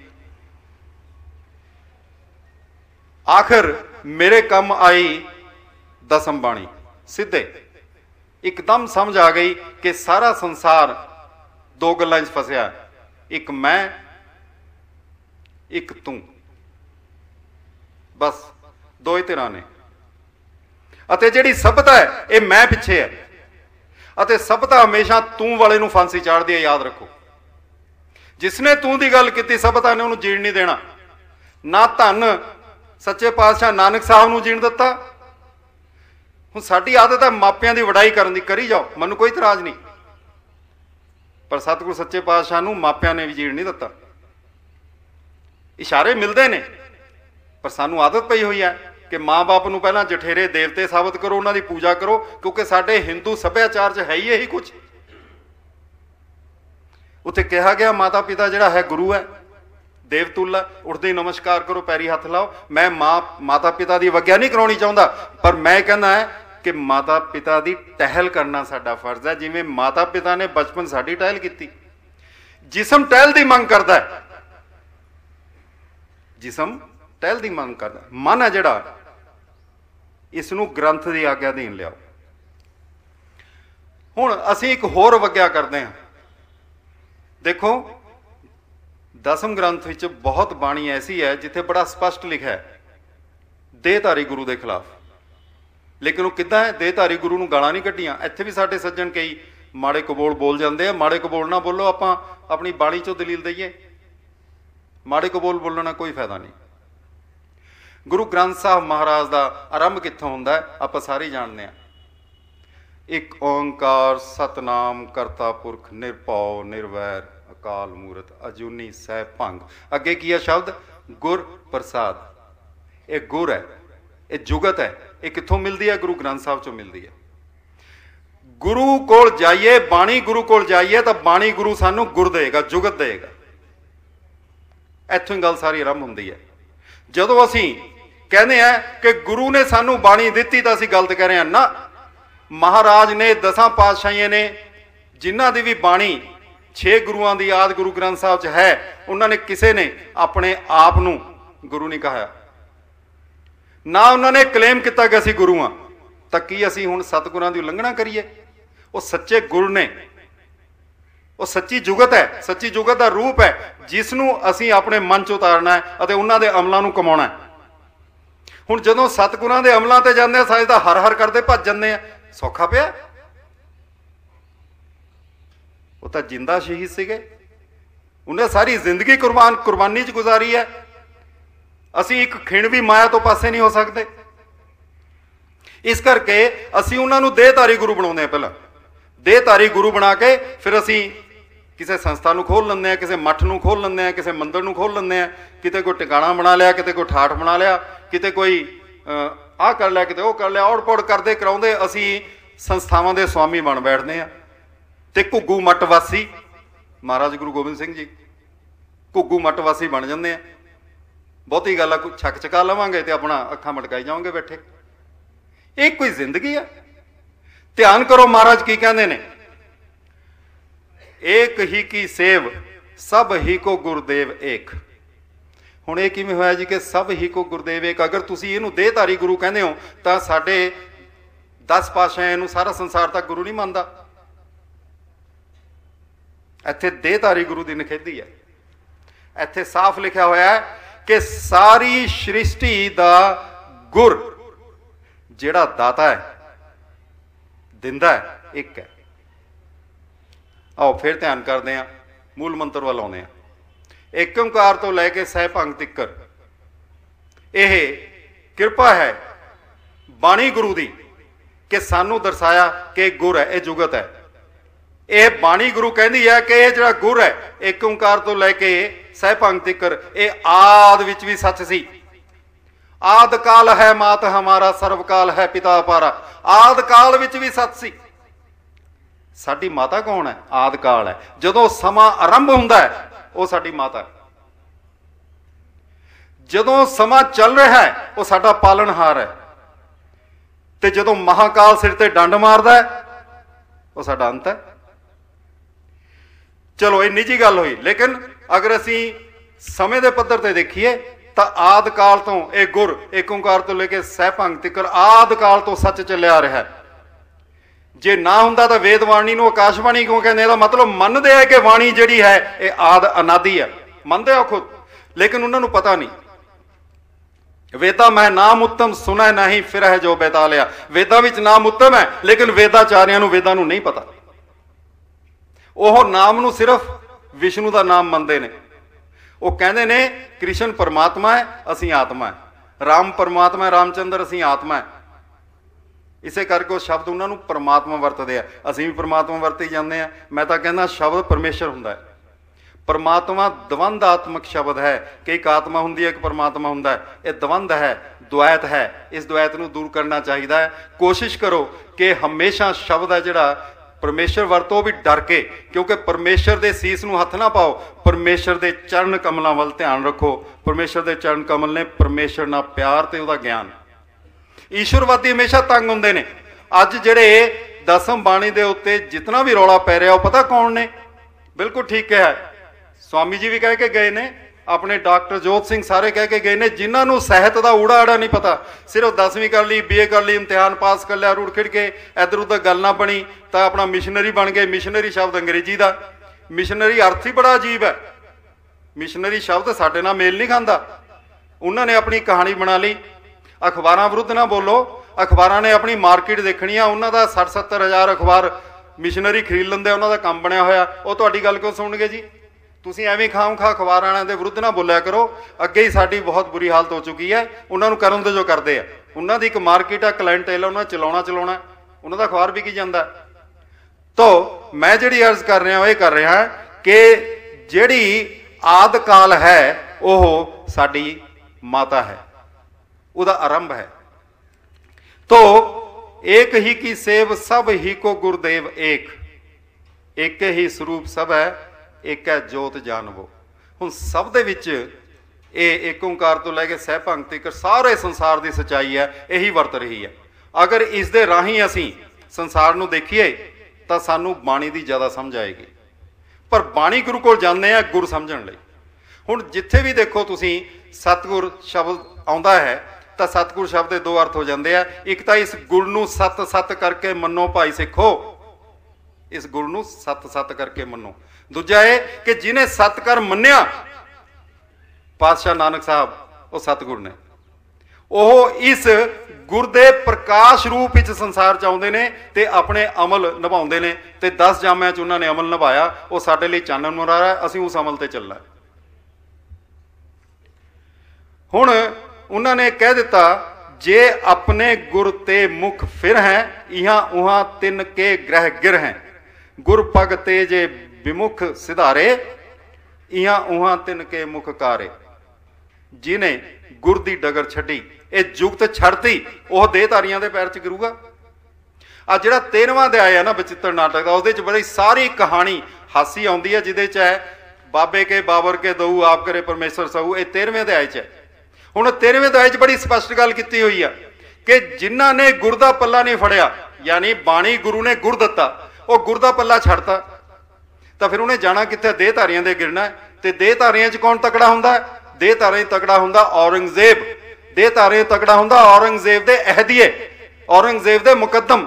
ਆਖਰ ਮੇਰੇ ਕੰਮ ਆਈ ਦਸਮ ਬਾਣੀ। ਸਿੱਧੇ ਇੱਕਦਮ ਸਮਝ ਆ ਗਈ ਕਿ ਸਾਰਾ ਸੰਸਾਰ ਦੋ ਗੱਲਾਂ 'ਚ ਫਸਿਆ, ਇੱਕ ਮੈਂ, ਇੱਕ ਤੂੰ। ਬਸ ਦੋ ਹੀ ਧਿਰਾਂ ਨੇ, ਅਤੇ ਜਿਹੜੀ ਸਭਤਾ ਹੈ ਇਹ ਮੈਂ ਪਿੱਛੇ ਹੈ, ਅਤੇ ਸਭਤਾ ਹਮੇਸ਼ਾ ਤੂੰ ਵਾਲੇ ਨੂੰ ਫਾਂਸੀ ਚਾੜਦੀ ਹੈ। ਯਾਦ ਰੱਖੋ, ਜਿਸਨੇ ਤੂੰ ਦੀ ਗੱਲ ਕੀਤੀ ਸਭਤਾ ਨੇ ਉਹਨੂੰ ਜੀਣ ਨਹੀਂ ਦੇਣਾ। ਨਾ ਧੰਨ ਸੱਚੇ ਪਾਤਸ਼ਾਹ ਨਾਨਕ ਸਾਹਿਬ ਨੂੰ ਜੀਣ ਦਿੱਤਾ। ਹੁਣ ਸਾਡੀ ਆਦਤ ਹੈ ਮਾਪਿਆਂ ਦੀ ਵਡਾਈ ਕਰਨ ਦੀ, ਕਰੀ ਜਾਓ, ਮੈਨੂੰ ਕੋਈ ਇਤਰਾਜ਼ ਨਹੀਂ, ਪਰ ਸਤਿਗੁਰੂ ਸੱਚੇ ਪਾਤਸ਼ਾਹ ਨੂੰ ਮਾਪਿਆਂ ਨੇ ਵੀ ਜੀਣ ਨਹੀਂ ਦਿੱਤਾ। ਇਸ਼ਾਰੇ ਮਿਲਦੇ ਨੇ, ਪਰ ਸਾਨੂੰ ਆਦਤ ਪਈ ਹੋਈ ਹੈ ਕਿ ਮਾਂ-ਬਾਪ ਨੂੰ ਪਹਿਲਾਂ ਜਠੇਰੇ ਦੇਵਤੇ ਸਾਬਤ ਕਰੋ, ਉਹਨਾਂ ਦੀ ਪੂਜਾ ਕਰੋ, ਕਿਉਂਕਿ ਸਾਡੇ ਹਿੰਦੂ ਸੱਭਿਆਚਾਰ 'ਚ ਹੈ ਹੀ ਇਹੀ ਕੁਝ। ਉੱਥੇ ਕਿਹਾ ਗਿਆ ਮਾਤਾ ਪਿਤਾ ਜਿਹੜਾ ਹੈ ਗੁਰੂ ਹੈ, ਦੇਵਤੁੱਲਾ, ਉੱਠਦੇ ਹੀ ਨਮਸਕਾਰ ਕਰੋ, ਪੈਰੀ ਹੱਥ ਲਾਓ। ਮੈਂ ਮਾਤਾ ਪਿਤਾ ਦੀ ਆਗਿਆ ਨਹੀਂ ਕਰਾਉਣੀ ਚਾਹੁੰਦਾ, ਪਰ ਮੈਂ ਕਹਿੰਦਾ ਹੈ ਕਿ ਮਾਤਾ ਪਿਤਾ ਦੀ ਟਹਿਲ ਕਰਨਾ ਸਾਡਾ ਫਰਜ਼ ਹੈ, ਜਿਵੇਂ ਮਾਤਾ ਪਿਤਾ ਨੇ ਬਚਪਨ ਸਾਡੀ ਟਹਿਲ ਕੀਤੀ। ਜਿਸਮ ਟਹਿਲ ਦੀ ਮੰਗ ਕਰਦਾ ਹੈ, ਜਿਸਮ ਟਹਿਲ ਦੀ ਮੰਗ ਕਰਦਾ। ਮਨ ਹੈ ਜਿਹੜਾ, ਇਸ ਨੂੰ ਗ੍ਰੰਥ ਦੀ ਆਗਿਆ ਦੇਣ ਲਿਆਓ। ਹੁਣ ਅਸੀਂ ਇੱਕ ਹੋਰ ਆਗਿਆ ਕਰਦੇ ਹਾਂ। ਦੇਖੋ, ਦਸਮ ਗ੍ਰੰਥ ਵਿੱਚ ਬਹੁਤ ਬਾਣੀ ਐਸੀ ਹੈ ਜਿੱਥੇ ਬੜਾ ਸਪਸ਼ਟ ਲਿਖਿਆ ਹੈ ਦੇਹਧਾਰੀ ਗੁਰੂ ਦੇ ਖਿਲਾਫ। ਲੇਕਿਨ ਉਹ ਕਿੱਦਾਂ ਹੈ? ਦੇਹਧਾਰੀ ਗੁਰੂ ਨੂੰ ਗਾਲਾਂ ਨਹੀਂ ਕੱਢੀਆਂ। ਇੱਥੇ ਵੀ ਸਾਡੇ ਸੱਜਣ ਕਈ ਮਾੜੇ ਕਬੋਲ ਬੋਲ ਜਾਂਦੇ ਆ। ਮਾੜੇ ਕਬੋਲ ਨਾ ਬੋਲੋ, ਆਪਾਂ ਆਪਣੀ ਬਾਣੀ ਚੋਂ ਦਲੀਲ ਦਈਏ। ਮਾੜੇ ਕਬੋਲ ਬੋਲਣ ਨਾਲ ਕੋਈ ਫਾਇਦਾ ਨਹੀਂ। ਗੁਰੂ ਗ੍ਰੰਥ ਸਾਹਿਬ ਮਹਾਰਾਜ ਦਾ ਆਰੰਭ ਕਿੱਥੋਂ ਹੁੰਦਾ ਹੈ? ਆਪਾਂ ਸਾਰੇ ਜਾਣਦੇ ਹਾਂ। ਇੱਕ ਓਂਕਾਰ ਸਤਨਾਮ ਕਰਤਾ ਪੁਰਖ ਨਿਰਭਉ ਨਿਰਵੈਰ ਅਕਾਲ ਮੂਰਤ ਅਜੂਨੀ ਸਹਿ ਭੰਗ। ਅੱਗੇ ਕੀ ਹੈ ਸ਼ਬਦ? ਗੁਰ ਪ੍ਰਸਾਦ। ਇਹ ਗੁਰ ਹੈ, ਇਹ ਜੁਗਤ ਹੈ। ਇਹ ਕਿੱਥੋਂ ਮਿਲਦੀ ਹੈ? ਗੁਰੂ ਗ੍ਰੰਥ ਸਾਹਿਬ ਚੋਂ ਮਿਲਦੀ ਹੈ। ਗੁਰੂ ਕੋਲ ਜਾਈਏ, ਬਾਣੀ ਗੁਰੂ ਕੋਲ ਜਾਈਏ ਤਾਂ ਬਾਣੀ ਗੁਰੂ ਸਾਨੂੰ ਗੁਰ ਦੇਗਾ, ਜੁਗਤ ਦੇਗਾ। ਇੱਥੋਂ ਹੀ ਗੱਲ ਸਾਰੀ ਆਰੰਭ ਹੁੰਦੀ ਹੈ। ਜਦੋਂ ਅਸੀਂ ਕਹਿੰਦੇ ਆ ਕਿ ਗੁਰੂ ਨੇ ਸਾਨੂੰ ਬਾਣੀ ਦਿੱਤੀ ਤਾਂ ਅਸੀਂ ਗਲਤ ਕਹਿ ਰਹੇ ਹਾਂ। ਨਾ, ਮਹਾਰਾਜ ਨੇ, ਦਸਾਂ ਪਾਤਸ਼ਾਹੀਆਂ ਨੇ, ਜਿਨ੍ਹਾਂ ਦੀ ਵੀ ਬਾਣੀ 6 ਗੁਰੂਆਂ ਦੀ ਆਦ ਗੁਰੂ ਗ੍ਰੰਥ ਸਾਹਿਬ 'ਚ ਹੈ, ਉਹਨਾਂ ਨੇ ਕਿਸੇ ਨੇ ਆਪਣੇ ਆਪ ਨੂੰ ਗੁਰੂ ਨਹੀਂ ਕਹਾਇਆ। ਨਾ ਉਹਨਾਂ ਨੇ ਕਲੇਮ ਕੀਤਾ ਕਿ ਅਸੀਂ ਗੁਰੂ ਹਾਂ। ਤਾਂ ਕੀ ਅਸੀਂ ਹੁਣ ਸਤਿਗੁਰਾਂ ਦੀ ਉਲੰਘਣਾ ਕਰੀਏ? ਉਹ ਸੱਚੇ ਗੁਰੂ ਨੇ, ਉਹ ਸੱਚੀ ਜੁਗਤ ਹੈ, ਸੱਚੀ ਜੁਗਤ ਦਾ ਰੂਪ ਹੈ, ਜਿਸ ਨੂੰ ਅਸੀਂ ਆਪਣੇ ਮਨ 'ਚ ਉਤਾਰਨਾ ਹੈ ਅਤੇ ਉਹਨਾਂ ਦੇ ਅਮਲਾਂ ਨੂੰ ਕਮਾਉਣਾ ਹੈ। ਹੁਣ ਜਦੋਂ ਸਤਿਗੁਰਾਂ ਦੇ ਅਮਲਾਂ ਤੇ ਜਾਂਦੇ ਆ, ਸਾਰੇ ਤਾਂ ਹਰ ਹਰ ਕਰਦੇ ਭੱਜ ਜਾਂਦੇ ਆ। ਸੌਖਾ ਪਿਆ? ਉਹ ਤਾਂ ਜਿੰਦਾ ਸ਼ਹੀਦ ਸੀਗੇ, ਉਹਨੇ ਸਾਰੀ ਜ਼ਿੰਦਗੀ ਕੁਰਬਾਨੀ 'ਚ ਗੁਜ਼ਾਰੀ ਹੈ। ਅਸੀਂ ਇੱਕ ਖਿਣ ਵੀ ਮਾਇਆ ਤੋਂ ਪਾਸੇ ਨਹੀਂ ਹੋ ਸਕਦੇ। ਇਸ ਕਰਕੇ ਅਸੀਂ ਉਹਨਾਂ ਨੂੰ ਦੇਹਧਾਰੀ ਗੁਰੂ ਬਣਾਉਂਦੇ ਹਾਂ। ਪਹਿਲਾਂ ਦੇਹਧਾਰੀ ਗੁਰੂ ਬਣਾ ਕੇ ਫਿਰ ਅਸੀਂ ਕਿਸੇ ਸੰਸਥਾ ਨੂੰ ਖੋਲ ਲੈਂਦੇ ਹਾਂ, ਕਿਸੇ ਮੱਠ ਨੂੰ ਖੋਲ ਲੈਂਦੇ ਹਾਂ, ਕਿਸੇ ਮੰਦਰ ਨੂੰ ਖੋਲ ਲੈਂਦੇ ਹਾਂ। ਕਿਤੇ ਕੋਈ ਟਿਕਾਣਾ ਬਣਾ ਲਿਆ, ਕਿਤੇ ਕੋਈ ਠਾਠ ਬਣਾ ਲਿਆ, ਕਿਤੇ ਕੋਈ ਆਹ ਕਰ ਲਿਆ, ਕਿਤੇ ਉਹ ਕਰ ਲਿਆ। ਔੜ ਪੌੜ ਕਰਦੇ ਕਰਾਉਂਦੇ ਅਸੀਂ ਸੰਸਥਾਵਾਂ ਦੇ ਸਵਾਮੀ ਬਣ ਬੈਠਦੇ ਹਾਂ। ਤੇ ਘੁੱਗੂ ਮੱਟ ਵਾਸੀ ਮਹਾਰਾਜ ਗੁਰੂ ਗੋਬਿੰਦ ਸਿੰਘ ਜੀ ਘੁੱਗੂ ਮੱਟ ਵਾਸੀ ਬਣ ਜਾਂਦੇ ਆ। ਬਹੁਤੀ ਗੱਲ ਆ, ਕੋਈ ਛੱਕ ਚਕਾ ਲਵਾਂਗੇ ਤੇ ਆਪਣਾ ਅੱਖਾਂ ਮਟਕਾਈ ਜਾਓਗੇ ਬੈਠੇ। ਇਹ ਕੋਈ ਜ਼ਿੰਦਗੀ ਆ? ਧਿਆਨ ਕਰੋ ਮਹਾਰਾਜ ਕੀ ਕਹਿੰਦੇ ਨੇ। ਏਕ ਹੀ ਕੀ ਸੇਵ ਸਭ ਹੀ ਕੋ ਗੁਰਦੇਵ ਏਕ। ਹੁਣ ਇਹ ਕਿਵੇਂ ਹੋਇਆ ਜੀ ਕਿ ਸਭ ਹੀ ਕੋ ਗੁਰਦੇਵ ਏਕ? ਅਗਰ ਤੁਸੀਂ ਇਹਨੂੰ ਦੇਹਧਾਰੀ ਗੁਰੂ ਕਹਿੰਦੇ ਹੋ ਤਾਂ ਸਾਡੇ 10 ਪਾਤਸ਼ਾਹਾਂ ਨੂੰ ਸਾਰਾ ਸੰਸਾਰ ਤਾਂ ਗੁਰੂ ਨਹੀਂ ਮੰਨਦਾ। ਇੱਥੇ ਦੇਹਧਾਰੀ ਗੁਰੂ ਦੀ ਨਿਖੇਧੀ ਹੈ। ਇੱਥੇ ਸਾਫ਼ ਲਿਖਿਆ ਹੋਇਆ ਹੈ ਕਿ ਸਾਰੀ ਸ੍ਰਿਸ਼ਟੀ ਦਾ ਗੁਰ ਜਿਹੜਾ ਦਾਤਾ ਹੈ, ਦਿੰਦਾ ਹੈ, ਇੱਕ ਹੈ। ਆਓ ਫਿਰ ਧਿਆਨ ਕਰਦੇ ਹਾਂ, ਮੂਲ ਮੰਤਰ ਵੱਲ ਆਉਂਦੇ ਹਾਂ। ਏਕ ਓਂਕਾਰ ਤੋਂ ਲੈ ਕੇ ਸਹਿਭੰਗ ਤਿੱਕਰ ਇਹ ਕਿਰਪਾ ਹੈ ਬਾਣੀ ਗੁਰੂ ਦੀ ਕਿ ਸਾਨੂੰ ਦਰਸਾਇਆ ਕਿ ਗੁਰ ਹੈ, ਇਹ ਜੁਗਤ ਹੈ। ਇਹ ਬਾਣੀ ਗੁਰੂ ਕਹਿੰਦੀ ਹੈ ਕਿ ਇਹ ਜਿਹੜਾ ਗੁਰ ਹੈ, ਏਕ ਓਂਕਾਰ ਤੋਂ ਲੈ ਕੇ ਸਹਿਭੰਗ ਤਿੱਕਰ, ਇਹ ਆਦ ਵਿੱਚ ਵੀ ਸੱਚ ਸੀ। ਆਦ ਕਾਲ ਹੈ ਮਾਤ ਹਮਾਰਾ, ਸਰਵ ਕਾਲ ਹੈ ਪਿਤਾ ਅਪਾਰਾ। ਆਦ ਕਾਲ ਵਿੱਚ ਵੀ ਸੱਚ ਸੀ। ਸਾਡੀ ਮਾਤਾ ਕੌਣ ਹੈ? ਆਦ ਕਾਲ ਹੈ। ਜਦੋਂ ਸਮਾਂ ਆਰੰਭ ਹੁੰਦਾ ਹੈ, ਉਹ ਸਾਡੀ ਮਾਤਾ ਹੈ। ਜਦੋਂ ਸਮਾਂ ਚੱਲ ਰਿਹਾ ਹੈ, ਉਹ ਸਾਡਾ ਪਾਲਣਹਾਰ ਹੈ। ਤੇ ਜਦੋਂ ਮਹਾਕਾਲ ਸਿਰ ਤੇ ਡੰਡ ਮਾਰਦਾ ਹੈ, ਉਹ ਸਾਡਾ ਅੰਤ ਹੈ। ਚਲੋ ਇਹ ਨਿੱਜੀ ਗੱਲ ਹੋਈ, ਲੇਕਿਨ ਅਗਰ ਅਸੀਂ ਸਮੇਂ ਦੇ ਪੱਧਰ ਤੇ ਦੇਖੀਏ ਤਾਂ ਆਦ ਕਾਲ ਤੋਂ ਇਹ ਗੁਰ ਏਕ ਓਂਕਾਰ ਤੋਂ ਲੈ ਕੇ ਸਹਿਭੰਗ ਤਿੱਕਰ ਆਦ ਕਾਲ ਤੋਂ ਸੱਚ ਚੱਲਿਆ ਆ ਰਿਹਾ ਹੈ। ਜੇ ਨਾ ਹੁੰਦਾ ਤਾਂ ਵੇਦ ਬਾਣੀ ਨੂੰ ਆਕਾਸ਼ਬਾਣੀ ਕਿਉਂ ਕਹਿੰਦੇ? ਇਹਦਾ ਮਤਲਬ ਮੰਨਦੇ ਆ ਕਿ ਬਾਣੀ ਜਿਹੜੀ ਹੈ ਇਹ ਆਦ ਅਨਾਦੀ ਹੈ, ਮੰਨਦੇ ਆ ਖੁਦ, ਲੇਕਿਨ ਉਹਨਾਂ ਨੂੰ ਪਤਾ ਨਹੀਂ। ਵੇਦਾ ਮੈਂ ਨਾਮ ਉੱਤਮ ਸੁਣੈ ਨਹੀਂ, ਫਿਰ ਹੈ ਜੋ ਬੇਤਾਲਿਆ। ਵੇਦਾਂ ਵਿੱਚ ਨਾਮ ਉੱਤਮ ਹੈ, ਲੇਕਿਨ ਵੇਦਾਚਾਰਿਆਂ ਨੂੰ ਵੇਦਾਂ ਨੂੰ ਨਹੀਂ ਪਤਾ। ਉਹ ਨਾਮ ਨੂੰ ਸਿਰਫ ਵਿਸ਼ਨੂੰ ਦਾ ਨਾਮ ਮੰਨਦੇ ਨੇ। ਉਹ ਕਹਿੰਦੇ ਨੇ ਕ੍ਰਿਸ਼ਨ ਪਰਮਾਤਮਾ ਹੈ, ਅਸੀਂ ਆਤਮਾ ਹੈ। ਰਾਮ ਪਰਮਾਤਮਾ ਹੈ, ਰਾਮਚੰਦਰ ਅਸੀਂ ਆਤਮਾ ਹੈ। ਇਸੇ ਕਰਕੇ ਉਹ ਸ਼ਬਦ ਉਹਨਾਂ ਨੂੰ ਪਰਮਾਤਮਾ ਵਰਤਦੇ ਆ। ਅਸੀਂ ਵੀ ਪਰਮਾਤਮਾ ਵਰਤੇ ਜਾਂਦੇ ਆ। ਮੈਂ ਤਾਂ ਕਹਿੰਦਾ ਸ਼ਬਦ ਪਰਮੇਸ਼ਰ ਹੁੰਦਾ ਹੈ। ਪਰਮਾਤਮਾ ਦਵੰਦ ਆਤਮਕ ਸ਼ਬਦ ਹੈ ਕਿ ਇੱਕ ਆਤਮਾ ਹੁੰਦੀ ਹੈ, ਇੱਕ ਪਰਮਾਤਮਾ ਹੁੰਦਾ ਹੈ। ਇਹ ਦਵੰਦ ਹੈ, ਦੁਐਤ ਹੈ। ਇਸ ਦੁਐਤ ਨੂੰ ਦੂਰ ਕਰਨਾ ਚਾਹੀਦਾ ਹੈ। ਕੋਸ਼ਿਸ਼ ਕਰੋ ਕਿ ਹਮੇਸ਼ਾ ਸ਼ਬਦ ਹੈ ਜਿਹੜਾ ਪਰਮੇਸ਼ਰ ਵਰਤੋ, ਵੀ ਡਰ ਕੇ, ਕਿਉਂਕਿ ਪਰਮੇਸ਼ਰ ਦੇ ਸੀਸ ਨੂੰ ਹੱਥ ਨਾ ਪਾਓ। ਪਰਮੇਸ਼ਰ ਦੇ ਚਰਨ ਕਮਲਾਂ ਵੱਲ ਧਿਆਨ ਰੱਖੋ। ਪਰਮੇਸ਼ਰ ਦੇ ਚਰਨ ਕਮਲ ਨੇ ਪਰਮੇਸ਼ਰ ਨਾਲ ਪਿਆਰ ਤੇ ਉਹਦਾ ਗਿਆਨ। ਈਸ਼ਵਰਵਾਦੀ ਹਮੇਸ਼ਾ ਤੰਗ ਹੁੰਦੇ ਨੇ। ਅੱਜ ਜਿਹੜੇ ਦਸਮ ਬਾਣੀ ਦੇ ਉੱਤੇ ਜਿਤਨਾ ਵੀ ਰੌਲਾ ਪੈ ਰਿਹਾ, ਉਹ ਪਤਾ ਕੌਣ ਨੇ? ਬਿਲਕੁਲ ਠੀਕ ਕਿਹਾ, ਸਵਾਮੀ ਜੀ ਵੀ ਕਹਿ ਕੇ ਗਏ ਨੇ, ਆਪਣੇ ਡਾਕਟਰ ਜੋਤ ਸਿੰਘ ਸਾਰੇ ਕਹਿ ਕੇ ਗਏ ਨੇ, ਜਿਨ੍ਹਾਂ ਨੂੰ ਸਾਹਿਤ ਦਾ ਊੜਾ ਆੜਾ ਨਹੀਂ ਪਤਾ। ਸਿਰਫ 10ਵੀਂ ਕਰ ਲਈ, BA ਕਰ ਲਈ, ਇਮਤਿਹਾਨ ਪਾਸ ਕਰ ਲਿਆ, ਰੁੜ ਖਿੜ ਕੇ ਇੱਧਰ ਉੱਧਰ ਗੱਲ ਨਾ ਬਣੀ ਤਾਂ ਆਪਣਾ ਮਿਸ਼ਨਰੀ ਬਣ ਗਏ। ਮਿਸ਼ਨਰੀ ਸ਼ਬਦ ਅੰਗਰੇਜ਼ੀ ਦਾ, ਮਿਸ਼ਨਰੀ ਅਰਥ ਹੀ ਬੜਾ ਅਜੀਬ ਹੈ। ਮਿਸ਼ਨਰੀ ਸ਼ਬਦ ਸਾਡੇ ਨਾਲ ਮੇਲ ਨਹੀਂ ਖਾਂਦਾ। ਉਹਨਾਂ ਨੇ ਆਪਣੀ ਕਹਾਣੀ ਬਣਾ ਲਈ। ਅਖਬਾਰਾਂ ਵਿਰੁੱਧ ਨਾ ਬੋਲੋ। ਅਖਬਾਰਾਂ ਨੇ ਆਪਣੀ ਮਾਰਕੀਟ ਦੇਖਣੀ ਆ। ਉਹਨਾਂ ਦਾ 60-70 ਹਜ਼ਾਰ ਅਖਬਾਰ ਮਿਸ਼ਨਰੀ ਖਰੀਦ ਲੈਂਦੇ, ਉਹਨਾਂ ਦਾ ਕੰਮ ਬਣਿਆ ਹੋਇਆ। ਉਹ ਤੁਹਾਡੀ ਗੱਲ ਕਿਉਂ ਸੁਣਨਗੇ ਜੀ? ਤੁਸੀਂ ਐਵੇਂ ਖਾਮ ਖਾ ਅਖਬਾਰ ਵਾਲਿਆਂ ਦੇ ਵਿਰੁੱਧ ਨਾ ਬੋਲਿਆ ਕਰੋ। ਅੱਗੇ ਹੀ ਸਾਡੀ ਬਹੁਤ ਬੁਰੀ ਹਾਲਤ ਹੋ ਚੁੱਕੀ ਹੈ। ਉਹਨਾਂ ਨੂੰ ਕਰਨ ਦੇ ਜੋ ਕਰਦੇ ਆ। ਉਹਨਾਂ ਦੀ ਇੱਕ ਮਾਰਕੀਟ ਆ, ਕਲਾਇੰਟੇਲ, ਉਹਨਾਂ ਚਲਾਉਣਾ, ਉਹਨਾਂ ਦਾ ਅਖਬਾਰ ਵਿਕੀ ਜਾਂਦਾ। ਤੋ ਮੈਂ ਜਿਹੜੀ ਅਰਜ਼ ਕਰ ਰਿਹਾ ਉਹ ਇਹ ਕਰ ਰਿਹਾ ਕਿ ਜਿਹੜੀ ਆਦ ਕਾਲ ਹੈ ਉਹ ਸਾਡੀ ਮਾਤਾ ਹੈ, ਉਹਦਾ ਆਰੰਭ ਹੈ। ਤੋ ਏਕ ਹੀ ਕੀ ਸੇਵ ਸਭ ਹੀ ਕੋ ਗੁਰਦੇਵ ਏਕ, ਇੱਕ ਹੀ ਸਰੂਪ ਸਭ ਹੈ, ਇੱਕ ਹੈ ਜੋਤ ਜਾਣਵੋ। ਹੁਣ ਸਭ ਦੇ ਵਿੱਚ ਇਹ ਏਕ ਓਂਕਾਰ ਤੋਂ ਲੈ ਕੇ ਸਹਿਭੰਗ ਤੱਕ ਸਾਰੇ ਸੰਸਾਰ ਦੀ ਸੱਚਾਈ ਹੈ, ਇਹੀ ਵਰਤ ਰਹੀ ਹੈ। ਅਗਰ ਇਸ ਦੇ ਰਾਹੀਂ ਅਸੀਂ ਸੰਸਾਰ ਨੂੰ ਦੇਖੀਏ ਤਾਂ ਸਾਨੂੰ ਬਾਣੀ ਦੀ ਜ਼ਿਆਦਾ ਸਮਝ ਆਏਗੀ। ਪਰ ਬਾਣੀ ਗੁਰੂ ਕੋਲ ਜਾਂਦੇ ਆ ਗੁਰ ਸਮਝਣ ਲਈ। ਹੁਣ ਜਿੱਥੇ ਵੀ ਦੇਖੋ ਤੁਸੀਂ ਸਤਿਗੁਰ ਸ਼ਬਦ ਆਉਂਦਾ ਹੈ ਤਾਂ ਸਤਿਗੁਰ ਸ਼ਬਦ ਦੇ ਦੋ ਅਰਥ ਹੋ ਜਾਂਦੇ ਆ। ਇੱਕ ਤਾਂ ਇਸ ਗੁਰ ਨੂੰ ਸਤ ਸਤ ਕਰਕੇ ਮੰਨੋ ਭਾਈ ਸਿੱਖੋ, ਇਸ ਗੁਰ ਨੂੰ ਸਤ ਸਤ ਕਰਕੇ ਮੰਨੋ। ਦੂਜਾ ਇਹ ਕਿ ਜਿਹਨੇ ਸਤ ਕਰ ਮੰਨਿਆ, ਪਾਤਸ਼ਾਹ ਨਾਨਕ ਸਾਹਿਬ ਉਹ ਸਤਿਗੁਰ ਨੇ। ਉਹ ਇਸ ਗੁਰ ਦੇ ਪ੍ਰਕਾਸ਼ ਰੂਪ ਵਿੱਚ ਸੰਸਾਰ ਚ ਆਉਂਦੇ ਨੇ ਤੇ ਆਪਣੇ ਅਮਲ ਨਿਭਾਉਂਦੇ ਨੇ। ਤੇ 10 ਜਾਮਿਆਂ ਚ ਉਹਨਾਂ ਨੇ ਅਮਲ ਨਿਭਾਇਆ। ਉਹ ਸਾਡੇ ਲਈ ਚਾਨਣ ਮੁਨਾਰਾ ਹੈ। ਅਸੀਂ ਉਸ ਅਮਲ ਤੇ ਚੱਲਣਾ। ਹੁਣ ਉਹਨਾਂ ਨੇ ਕਹਿ ਦਿੱਤਾ, ਜੇ ਆਪਣੇ ਗੁਰ ਤੇ ਮੁਖ ਫਿਰ ਹੈ, ਇਹਾਂ ਉਹਾਂ ਤਿੰਨ ਕੇ ਗ੍ਰਹਿ ਗਿਰ ਹੈ। ਗੁਰ ਪਗ ਤੇ ਜੇ ਵਿਮੁਖ ਸਿਧਾਰੇ, ਇਹਾਂ ਉਹਾਂ ਤਿੰਨ ਕੇ ਮੁਖ ਕਾਰੇ। ਜਿਹਨੇ ਗੁਰ ਦੀ ਡਗਰ ਛੱਡੀ, ਇਹ ਜੁਗਤ ਛੱਡਤੀ, ਉਹ ਦੇਹਧਾਰੀਆਂ ਦੇ ਪੈਰ 'ਚ ਗਿਰੂਗਾ। ਆ ਜਿਹੜਾ 13ਵਾਂ ਅਧਿਆਇ ਹੈ ਨਾ ਬਚਿੱਤਰ ਨਾਟਕ ਦਾ, ਉਹਦੇ 'ਚ ਬੜੀ ਸਾਰੀ ਕਹਾਣੀ ਹਾਸੀ ਆਉਂਦੀ ਹੈ, ਜਿਹਦੇ 'ਚ ਹੈ ਬਾਬੇ ਕੇ ਬਾਬਰ ਕੇ ਦਊ ਆਪ ਕਰੇ ਪਰਮੇਸ਼ਰ ਸਹੂ। ਇਹ 13ਵੇਂ ਅਧਿਆਇ 'ਚ ਹੈ। ਹੁਣ 13ਵੇਂ ਅਧਿਆਇ 'ਚ ਬੜੀ ਸਪਸ਼ਟ ਗੱਲ ਕੀਤੀ ਹੋਈ ਆ ਕਿ ਜਿਨ੍ਹਾਂ ਨੇ ਗੁਰ ਦਾ ਪੱਲਾ ਨਹੀਂ ਫੜਿਆ, ਯਾਨੀ ਬਾਣੀ ਗੁਰੂ ਨੇ ਗੁਰ ਦਿੱਤਾ, ਉਹ ਗੁਰ ਦਾ ਪੱਲਾ ਛੱਡਤਾ, ਤਾਂ ਫਿਰ ਉਹਨੇ ਜਾਣਾ ਕਿੱਥੇ? ਦੇਹਧਾਰੀਆਂ ਦੇ ਗਿਰਨਾ। ਤੇ ਦੇਹਧਾਰੀਆਂ 'ਚ ਕੌਣ ਤਕੜਾ ਹੁੰਦਾ? ਦੇਹਧਾਰੀਆਂ 'ਚ ਤਕੜਾ ਹੁੰਦਾ ਔਰੰਗਜ਼ੇਬ। ਦੇਹਧਾਰੀਆਂ 'ਚ ਤਕੜਾ ਹੁੰਦਾ ਔਰੰਗਜ਼ੇਬ ਦੇ ਅਹਿਦੀਏ, ਔਰੰਗਜ਼ੇਬ ਦੇ ਮੁਕੱਦਮ।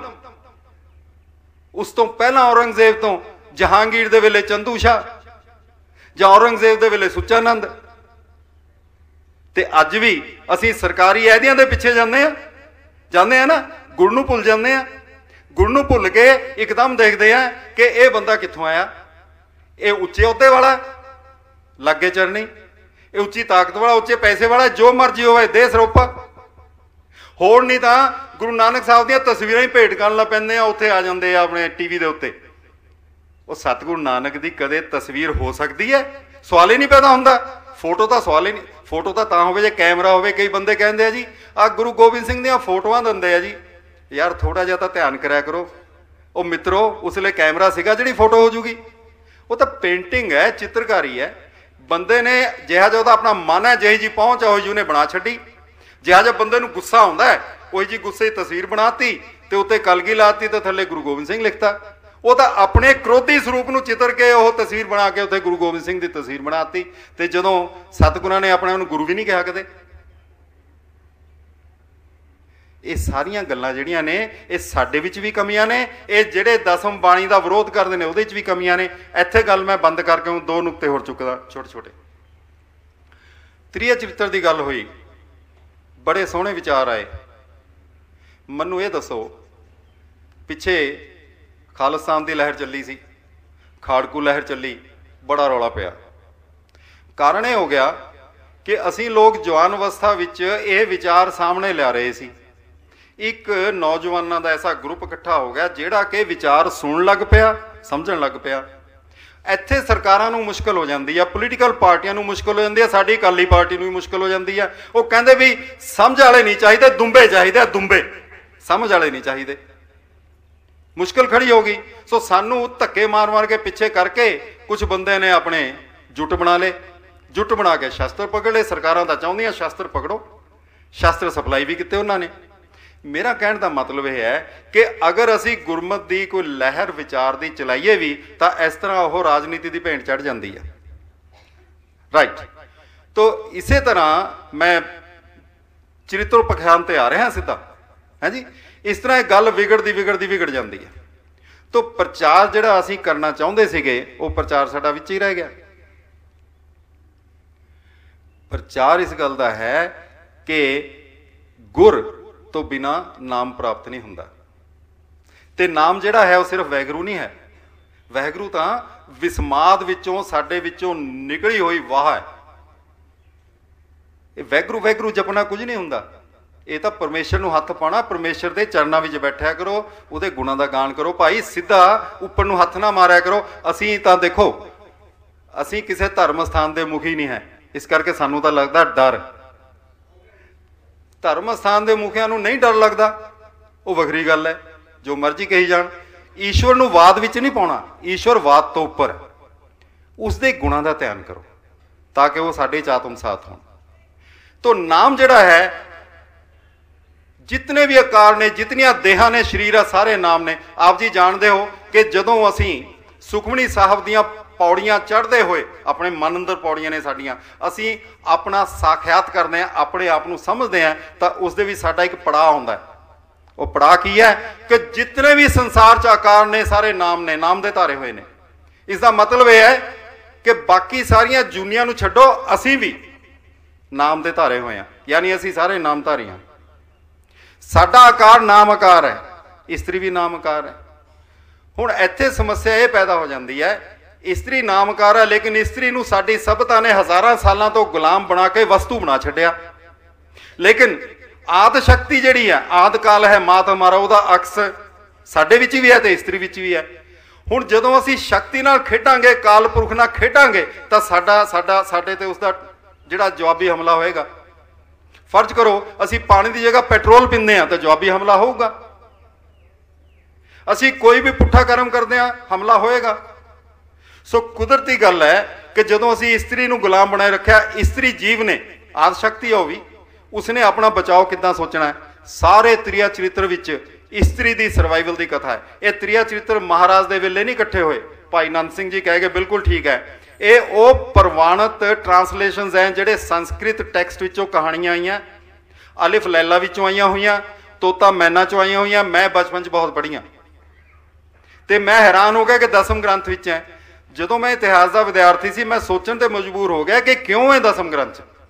ਉਸ ਤੋਂ ਪਹਿਲਾਂ ਔਰੰਗਜ਼ੇਬ ਤੋਂ ਜਹਾਂਗੀਰ ਦੇ ਵੇਲੇ ਚੰਦੂ ਸ਼ਾਹ, ਜਾਂ ਔਰੰਗਜ਼ੇਬ ਦੇ ਵੇਲੇ ਸੁੱਚਾਨੰਦ। ਤੇ ਅੱਜ ਵੀ ਅਸੀਂ ਸਰਕਾਰੀ ਅਹਿਦਿਆਂ ਦੇ ਪਿੱਛੇ ਜਾਂਦੇ ਆ ਜਾਂਦੇ ਆ ना, गुड़ नूं भुल जाते हैं। गुड़ नूं भुल के एकदम देखते हैं कि ये बंदा कित्थों आया, ये उच्चे अहुदे वाला, लागे चरनी, ये उच्ची ताकत वाला, उच्चे पैसे वाला, जो मर्जी होवे दे सरोपा। होर नहीं तो गुरु नानक साहब दी तस्वीरां ही भेंट करन लग पैंदे आ, उत्थे आ जांदे आ अपने टीवी दे उत्ते। वो सतगुरु नानक दी कदे तस्वीर हो सकती है? सवाल ही नहीं पैदा हुंदा। फोटो तो सवाल ही नहीं, फोटो तो तां होवे जे कैमरा होवे। कई बंदे कहंदे आ जी आ गुरु गोबिंद सिंह दीयां फोटोआं दिंदे आ जी। यार थोड़ा जिहा तां ध्यान करिया करो। ਉਹ ਮਿੱਤਰੋ ਉਸਲੇ ਕੈਮਰਾ ਸੀਗਾ ਜਿਹੜੀ ਫੋਟੋ ਹੋ ਜੂਗੀ? ਉਹ ਤਾਂ ਪੇਂਟਿੰਗ ਹੈ, ਚਿੱਤਰਕਾਰੀ ਹੈ। ਬੰਦੇ ਨੇ ਜਿਹਾ ਜਿਹਾ ਉਹਦਾ ਆਪਣਾ ਮਨ ਹੈ, ਜਿਹੀ ਜੀ ਪਹੁੰਚ ਉਹੀ ਜੀ ਉਹਨੇ ਬਣਾ ਛੱਡੀ। ਜਿਹਾ ਜਿਹਾ ਬੰਦੇ ਨੂੰ ਗੁੱਸਾ ਆਉਂਦਾ ਹੈ ਉਹੀ ਜੀ ਗੁੱਸੇ ਦੀ ਤਸਵੀਰ ਬਣਾਤੀ ਤੇ ਉੱਤੇ ਕਲਗੀ ਲਾਤੀ ਤੇ ਥੱਲੇ ਗੁਰੂ ਗੋਬਿੰਦ ਸਿੰਘ ਲਿਖਤਾ। ਉਹ ਤਾਂ ਆਪਣੇ ਕ੍ਰੋਧੀ ਸਰੂਪ ਨੂੰ ਚਿੱਤਰ ਕੇ ਉਹ ਤਸਵੀਰ ਬਣਾ ਕੇ ਉੱਤੇ ਗੁਰੂ ਗੋਬਿੰਦ ਸਿੰਘ ਦੀ ਤਸਵੀਰ ਬਣਾਤੀ। ਤੇ ਜਦੋਂ ਸਤਿਗੁਰਾਂ ਨੇ ਆਪਣੇ ਉਹਨੂੰ ਗੁਰੂ ਵੀ ਨਹੀਂ ਕਿਹਾ ਕਦੇ। ਇਹ ਸਾਰੀਆਂ ਗੱਲਾਂ ਜਿਹੜੀਆਂ ਨੇ ਇਹ ਸਾਡੇ ਵਿੱਚ ਵੀ ਕਮੀਆਂ ਨੇ, ਇਹ ਜਿਹੜੇ ਦਸਮ ਬਾਣੀ ਦਾ ਵਿਰੋਧ ਕਰਦੇ ਨੇ ਉਹਦੇ 'ਚ ਵੀ ਕਮੀਆਂ ਨੇ। ਇੱਥੇ ਗੱਲ ਮੈਂ ਬੰਦ ਕਰਕੇ ਹੁਣ 2 ਨੁਕਤੇ ਹੋਰ ਚੁੱਕਦਾ ਛੋਟੇ ਛੋਟੇ। ਤ੍ਰਿਆ ਚਰਿੱਤਰ ਦੀ ਗੱਲ ਹੋਈ, ਬੜੇ ਸੋਹਣੇ ਵਿਚਾਰ ਆਏ। ਮੈਨੂੰ ਇਹ ਦੱਸੋ, ਪਿੱਛੇ ਖਾਲਿਸਤਾਨ ਦੀ ਲਹਿਰ ਚੱਲੀ ਸੀ, ਖਾੜਕੂ ਲਹਿਰ ਚੱਲੀ, ਬੜਾ ਰੌਲਾ ਪਿਆ। ਕਾਰਨ ਇਹ ਹੋ ਗਿਆ ਕਿ ਅਸੀਂ ਲੋਕ ਜਵਾਨ ਅਵਸਥਾ ਵਿੱਚ ਇਹ ਵਿਚਾਰ ਸਾਹਮਣੇ ਲਿਆ ਰਹੇ ਸੀ। ਇੱਕ ਨੌਜਵਾਨਾਂ ਦਾ ਐਸਾ ਗਰੁੱਪ ਇਕੱਠਾ ਹੋ ਗਿਆ ਜਿਹੜਾ ਕਿ ਵਿਚਾਰ ਸੁਣਨ ਲੱਗ ਪਿਆ, ਸਮਝਣ ਲੱਗ ਪਿਆ। ਇੱਥੇ ਸਰਕਾਰਾਂ ਨੂੰ ਮੁਸ਼ਕਲ ਹੋ ਜਾਂਦੀ ਆ, ਪੋਲੀਟੀਕਲ ਪਾਰਟੀਆਂ ਨੂੰ ਮੁਸ਼ਕਲ ਹੋ ਜਾਂਦੀ ਆ, ਸਾਡੀ ਅਕਾਲੀ ਪਾਰਟੀ ਨੂੰ ਵੀ ਮੁਸ਼ਕਲ ਹੋ ਜਾਂਦੀ ਆ। ਉਹ ਕਹਿੰਦੇ ਵੀ ਸਮਝ ਵਾਲੇ ਨਹੀਂ ਚਾਹੀਦੇ, ਦੁੰਬੇ ਚਾਹੀਦੇ, ਦੁੰਬੇ, ਸਮਝ ਵਾਲੇ ਨਹੀਂ ਚਾਹੀਦੇ। ਮੁਸ਼ਕਲ ਖੜੀ ਹੋ ਗਈ। ਸੋ ਸਾਨੂੰ ਧੱਕੇ ਮਾਰ ਮਾਰ ਕੇ ਪਿੱਛੇ ਕਰਕੇ ਕੁਝ ਬੰਦੇ ਨੇ ਆਪਣੇ ਜੁੱਟ ਬਣਾ ਲਏ। ਜੁੱਟ ਬਣਾ ਕੇ ਸ਼ਸਤਰ ਪਕੜ ਲਏ। ਸਰਕਾਰਾਂ ਤਾਂ ਚਾਹੁੰਦੀਆਂ ਸ਼ਸਤਰ ਪਕੜੋ, ਸ਼ਸਤਰ ਸਪਲਾਈ ਵੀ ਕੀਤੇ ਉਹਨਾਂ ਨੇ। ਮੇਰਾ ਕਹਿਣ ਦਾ ਮਤਲਬ ਇਹ ਹੈ ਕਿ ਅਗਰ ਅਸੀਂ ਗੁਰਮਤ ਦੀ ਕੋਈ ਲਹਿਰ ਵਿਚਾਰ ਦੀ ਚਲਾਈਏ ਵੀ ਤਾਂ ਇਸ ਤਰ੍ਹਾਂ ਉਹ ਰਾਜਨੀਤੀ ਦੀ ਭੇਂਟ ਚੜ੍ਹ ਜਾਂਦੀ ਹੈ। ਰਾਈਟ। ਤੋ ਇਸੇ ਤਰ੍ਹਾਂ ਮੈਂ ਚਰਿੱਤਰ ਪਖਿਆਨ ਤੇ ਆ ਰਿਹਾ ਸਿੱਧਾ, ਹੈ ਜੀ। ਇਸ ਤਰ੍ਹਾਂ ਇਹ ਗੱਲ ਵਿਗੜਦੀ ਵਿਗੜਦੀ ਵਿਗੜ ਜਾਂਦੀ ਹੈ। ਤੋ ਪ੍ਰਚਾਰ ਜਿਹੜਾ ਅਸੀਂ ਕਰਨਾ ਚਾਹੁੰਦੇ ਸੀਗੇ ਉਹ ਪ੍ਰਚਾਰ ਸਾਡਾ ਵਿੱਚ ਹੀ ਰਹਿ ਗਿਆ। ਪ੍ਰਚਾਰ ਇਸ ਗੱਲ ਦਾ ਹੈ ਕਿ ਗੁਰ ਤੋਂ ਬਿਨਾਂ ਨਾਮ ਪ੍ਰਾਪਤ ਨਹੀਂ ਹੁੰਦਾ। ਤੇ ਨਾਮ ਜਿਹੜਾ ਹੈ ਉਹ ਸਿਰਫ ਵੈਗਰੂ ਨਹੀਂ ਹੈ। ਵੈਗਰੂ ਤਾਂ ਵਿਸਮਾਦ ਵਿੱਚੋਂ ਸਾਡੇ ਵਿੱਚੋਂ ਨਿਕਲੀ ਹੋਈ ਵਾਹ ਹੈ। ਇਹ ਵੈਗਰੂ ਵੈਗਰੂ ਜਪਣਾ ਕੁਝ ਨਹੀਂ ਹੁੰਦਾ। ਇਹ ਤਾਂ ਪਰਮੇਸ਼ਰ ਨੂੰ ਹੱਥ ਪਾਉਣਾ, ਪਰਮੇਸ਼ਰ ਦੇ ਚਰਨਾਂ ਵਿੱਚ ਬੈਠਿਆ ਕਰੋ, ਉਹਦੇ ਗੁਣਾਂ ਦਾ ਗਾਨ ਕਰੋ। ਭਾਈ ਸਿੱਧਾ ਉੱਪਰ ਨੂੰ ਹੱਥ ਨਾ ਮਾਰਿਆ ਕਰੋ। ਅਸੀਂ ਤਾਂ ਦੇਖੋ, ਅਸੀਂ ਕਿਸੇ ਧਰਮ ਸਥਾਨ ਦੇ ਮੁਖੀ ਨਹੀਂ ਹੈ, ਇਸ ਕਰਕੇ ਸਾਨੂੰ ਤਾਂ ਲੱਗਦਾ ਡਰ। ਧਰਮ ਸਥਾਨ ਦੇ ਮੁਖੀਆਂ ਨੂੰ ਨਹੀਂ ਡਰ ਲੱਗਦਾ, ਉਹ ਵੱਖਰੀ ਗੱਲ ਹੈ, ਜੋ ਮਰਜ਼ੀ ਕਹੀ ਜਾਣ। ਈਸ਼ਵਰ ਨੂੰ ਵਾਦ ਵਿੱਚ ਨਹੀਂ ਪਾਉਣਾ, ਈਸ਼ਵਰ ਵਾਦ ਤੋਂ ਉੱਪਰ। ਉਸਦੇ ਗੁਣਾਂ ਦਾ ਧਿਆਨ ਕਰੋ ਤਾਂ ਕਿ ਉਹ ਸਾਡੇ ਚਾਤਮ ਸਾਥ ਹੋਣ। ਤੋ ਨਾਮ ਜਿਹੜਾ ਹੈ, ਜਿਤਨੇ ਵੀ ਆਕਾਰ ਨੇ, ਜਿਤਨੀਆਂ ਦੇਹਾਂ ਨੇ, ਸਰੀਰ ਆ, ਸਾਰੇ ਨਾਮ ਨੇ। ਆਪ ਜੀ ਜਾਣਦੇ ਹੋ ਕਿ ਜਦੋਂ ਅਸੀਂ ਸੁਖਮਨੀ ਸਾਹਿਬ ਦੀਆਂ ਪੌੜੀਆਂ ਚੜ੍ਹਦੇ ਹੋਏ, ਆਪਣੇ ਮਨ ਅੰਦਰ ਪੌੜੀਆਂ ਨੇ ਸਾਡੀਆਂ, ਅਸੀਂ ਆਪਣਾ ਸਾਖਿਆਤ ਕਰਦੇ ਹਾਂ, ਆਪਣੇ ਆਪ ਨੂੰ ਸਮਝਦੇ ਹਾਂ, ਤਾਂ ਉਸਦੇ ਵੀ ਸਾਡਾ ਇੱਕ ਪੜਾਅ ਆਉਂਦਾ ਹੈ। ਉਹ ਪੜਾਅ ਕੀ ਹੈ ਕਿ ਜਿਤਨੇ ਵੀ ਸੰਸਾਰ 'ਚ ਆਕਾਰ ਨੇ ਸਾਰੇ ਨਾਮ ਨੇ, ਨਾਮ ਦੇ ਧਾਰੇ ਹੋਏ ਨੇ। ਇਸ ਦਾ ਮਤਲਬ ਇਹ ਹੈ ਕਿ ਬਾਕੀ ਸਾਰੀਆਂ ਜੂਨੀਆਂ ਨੂੰ ਛੱਡੋ, ਅਸੀਂ ਵੀ ਨਾਮ ਦੇ ਧਾਰੇ ਹੋਏ ਹਾਂ, ਯਾਨੀ ਅਸੀਂ ਸਾਰੇ ਨਾਮਧਾਰੀ ਹਾਂ। ਸਾਡਾ ਆਕਾਰ ਨਾਮ ਆਕਾਰ ਹੈ, ਇਸਤਰੀ ਵੀ ਨਾਮ ਆਕਾਰ ਹੈ। ਹੁਣ ਇੱਥੇ ਸਮੱਸਿਆ ਇਹ ਪੈਦਾ ਹੋ ਜਾਂਦੀ ਹੈ, ਇਸਤਰੀ ਨਾਮਕਾਰ ਹੈ, ਲੇਕਿਨ ਇਸਤਰੀ ਨੂੰ ਸਾਡੀ ਸਭਤਾ ਨੇ ਹਜ਼ਾਰਾਂ ਸਾਲਾਂ ਤੋਂ ਗੁਲਾਮ ਬਣਾ ਕੇ ਵਸਤੂ ਬਣਾ ਛੱਡਿਆ। ਲੇਕਿਨ ਆਦ ਸ਼ਕਤੀ ਜਿਹੜੀ ਹੈ, ਆਦ ਕਾਲ ਹੈ, ਮਾਤ ਹਮਾਰਾ, ਉਹਦਾ ਅਕਸ ਸਾਡੇ ਵਿੱਚ ਵੀ ਹੈ ਤੇ ਇਸਤਰੀ ਵਿੱਚ ਵੀ ਹੈ। ਹੁਣ ਜਦੋਂ ਅਸੀਂ ਸ਼ਕਤੀ ਨਾਲ ਖੇਡਾਂਗੇ, ਕਾਲ ਪੁਰਖ ਨਾਲ ਖੇਡਾਂਗੇ, ਤਾਂ ਸਾਡੇ ਤੇ ਉਸਦਾ ਜਿਹੜਾ ਜਵਾਬੀ ਹਮਲਾ ਹੋਏਗਾ। ਫਰਜ਼ ਕਰੋ ਅਸੀਂ ਪਾਣੀ ਦੀ ਜਗ੍ਹਾ ਪੈਟਰੋਲ ਪੀਂਦੇ ਹਾਂ ਤਾਂ ਜਵਾਬੀ ਹਮਲਾ ਹੋਊਗਾ। ਅਸੀਂ ਕੋਈ ਵੀ ਪੁੱਠਾ ਕਰਮ ਕਰਦੇ ਹਾਂ, ਹਮਲਾ ਹੋਏਗਾ। ਸੋ ਕੁਦਰਤੀ ਗੱਲ ਹੈ ਕਿ ਜਦੋਂ ਅਸੀਂ ਇਸਤਰੀ ਨੂੰ ਗੁਲਾਮ ਬਣਾਏ ਰੱਖਿਆ, ਇਸਤਰੀ ਜੀਵ ਨੇ, ਆਦ ਸ਼ਕਤੀ ਉਹ ਵੀ, ਉਸਨੇ ਆਪਣਾ ਬਚਾਓ ਕਿੱਦਾਂ ਸੋਚਣਾ ਹੈ। ਸਾਰੇ ਤ੍ਰਿਆ ਚਰਿੱਤਰ ਵਿੱਚ ਇਸਤਰੀ ਦੀ ਸਰਵਾਈਵਲ ਦੀ ਕਥਾ ਹੈ। ਇਹ ਤ੍ਰਿਆ ਚਰਿੱਤਰ ਮਹਾਰਾਜ ਦੇ ਵੇਲੇ ਨਹੀਂ ਇਕੱਠੇ ਹੋਏ। ਭਾਈ ਨੰਦ ਸਿੰਘ ਜੀ ਕਹਿ ਗਏ ਬਿਲਕੁਲ ਠੀਕ ਹੈ। ਇਹ ਉਹ ਪ੍ਰਵਾਨਿਤ ਟਰਾਂਸਲੇਸ਼ਨਸ ਹੈ ਜਿਹੜੇ ਸੰਸਕ੍ਰਿਤ ਟੈਕਸਟ ਵਿੱਚੋਂ ਕਹਾਣੀਆਂ ਆਈਆਂ, ਅਲਿਫ ਲੈਲਾ ਵਿੱਚੋਂ ਆਈਆਂ ਹੋਈਆਂ, ਤੋਤਾ ਮੈਨਾ ਚੋਂ ਆਈਆਂ ਹੋਈਆਂ। ਮੈਂ ਬਚਪਨ 'ਚ ਬਹੁਤ ਪੜ੍ਹੀਆਂ ਤੇ ਮੈਂ ਹੈਰਾਨ ਹੋ ਗਿਆ ਕਿ ਦਸਮ ਗ੍ਰੰਥ ਵਿੱਚ ਹੈ। ਜਦੋਂ ਮੈਂ ਇਤਿਹਾਸ ਦਾ ਵਿਦਿਆਰਥੀ ਸੀ, ਮੈਂ ਸੋਚਣ ਤੇ ਮਜਬੂਰ ਹੋ ਗਿਆ ਕਿ ਕਿਉਂ ਹੈ ਦਸਮ ਗ੍ਰੰਥ 'ਚ।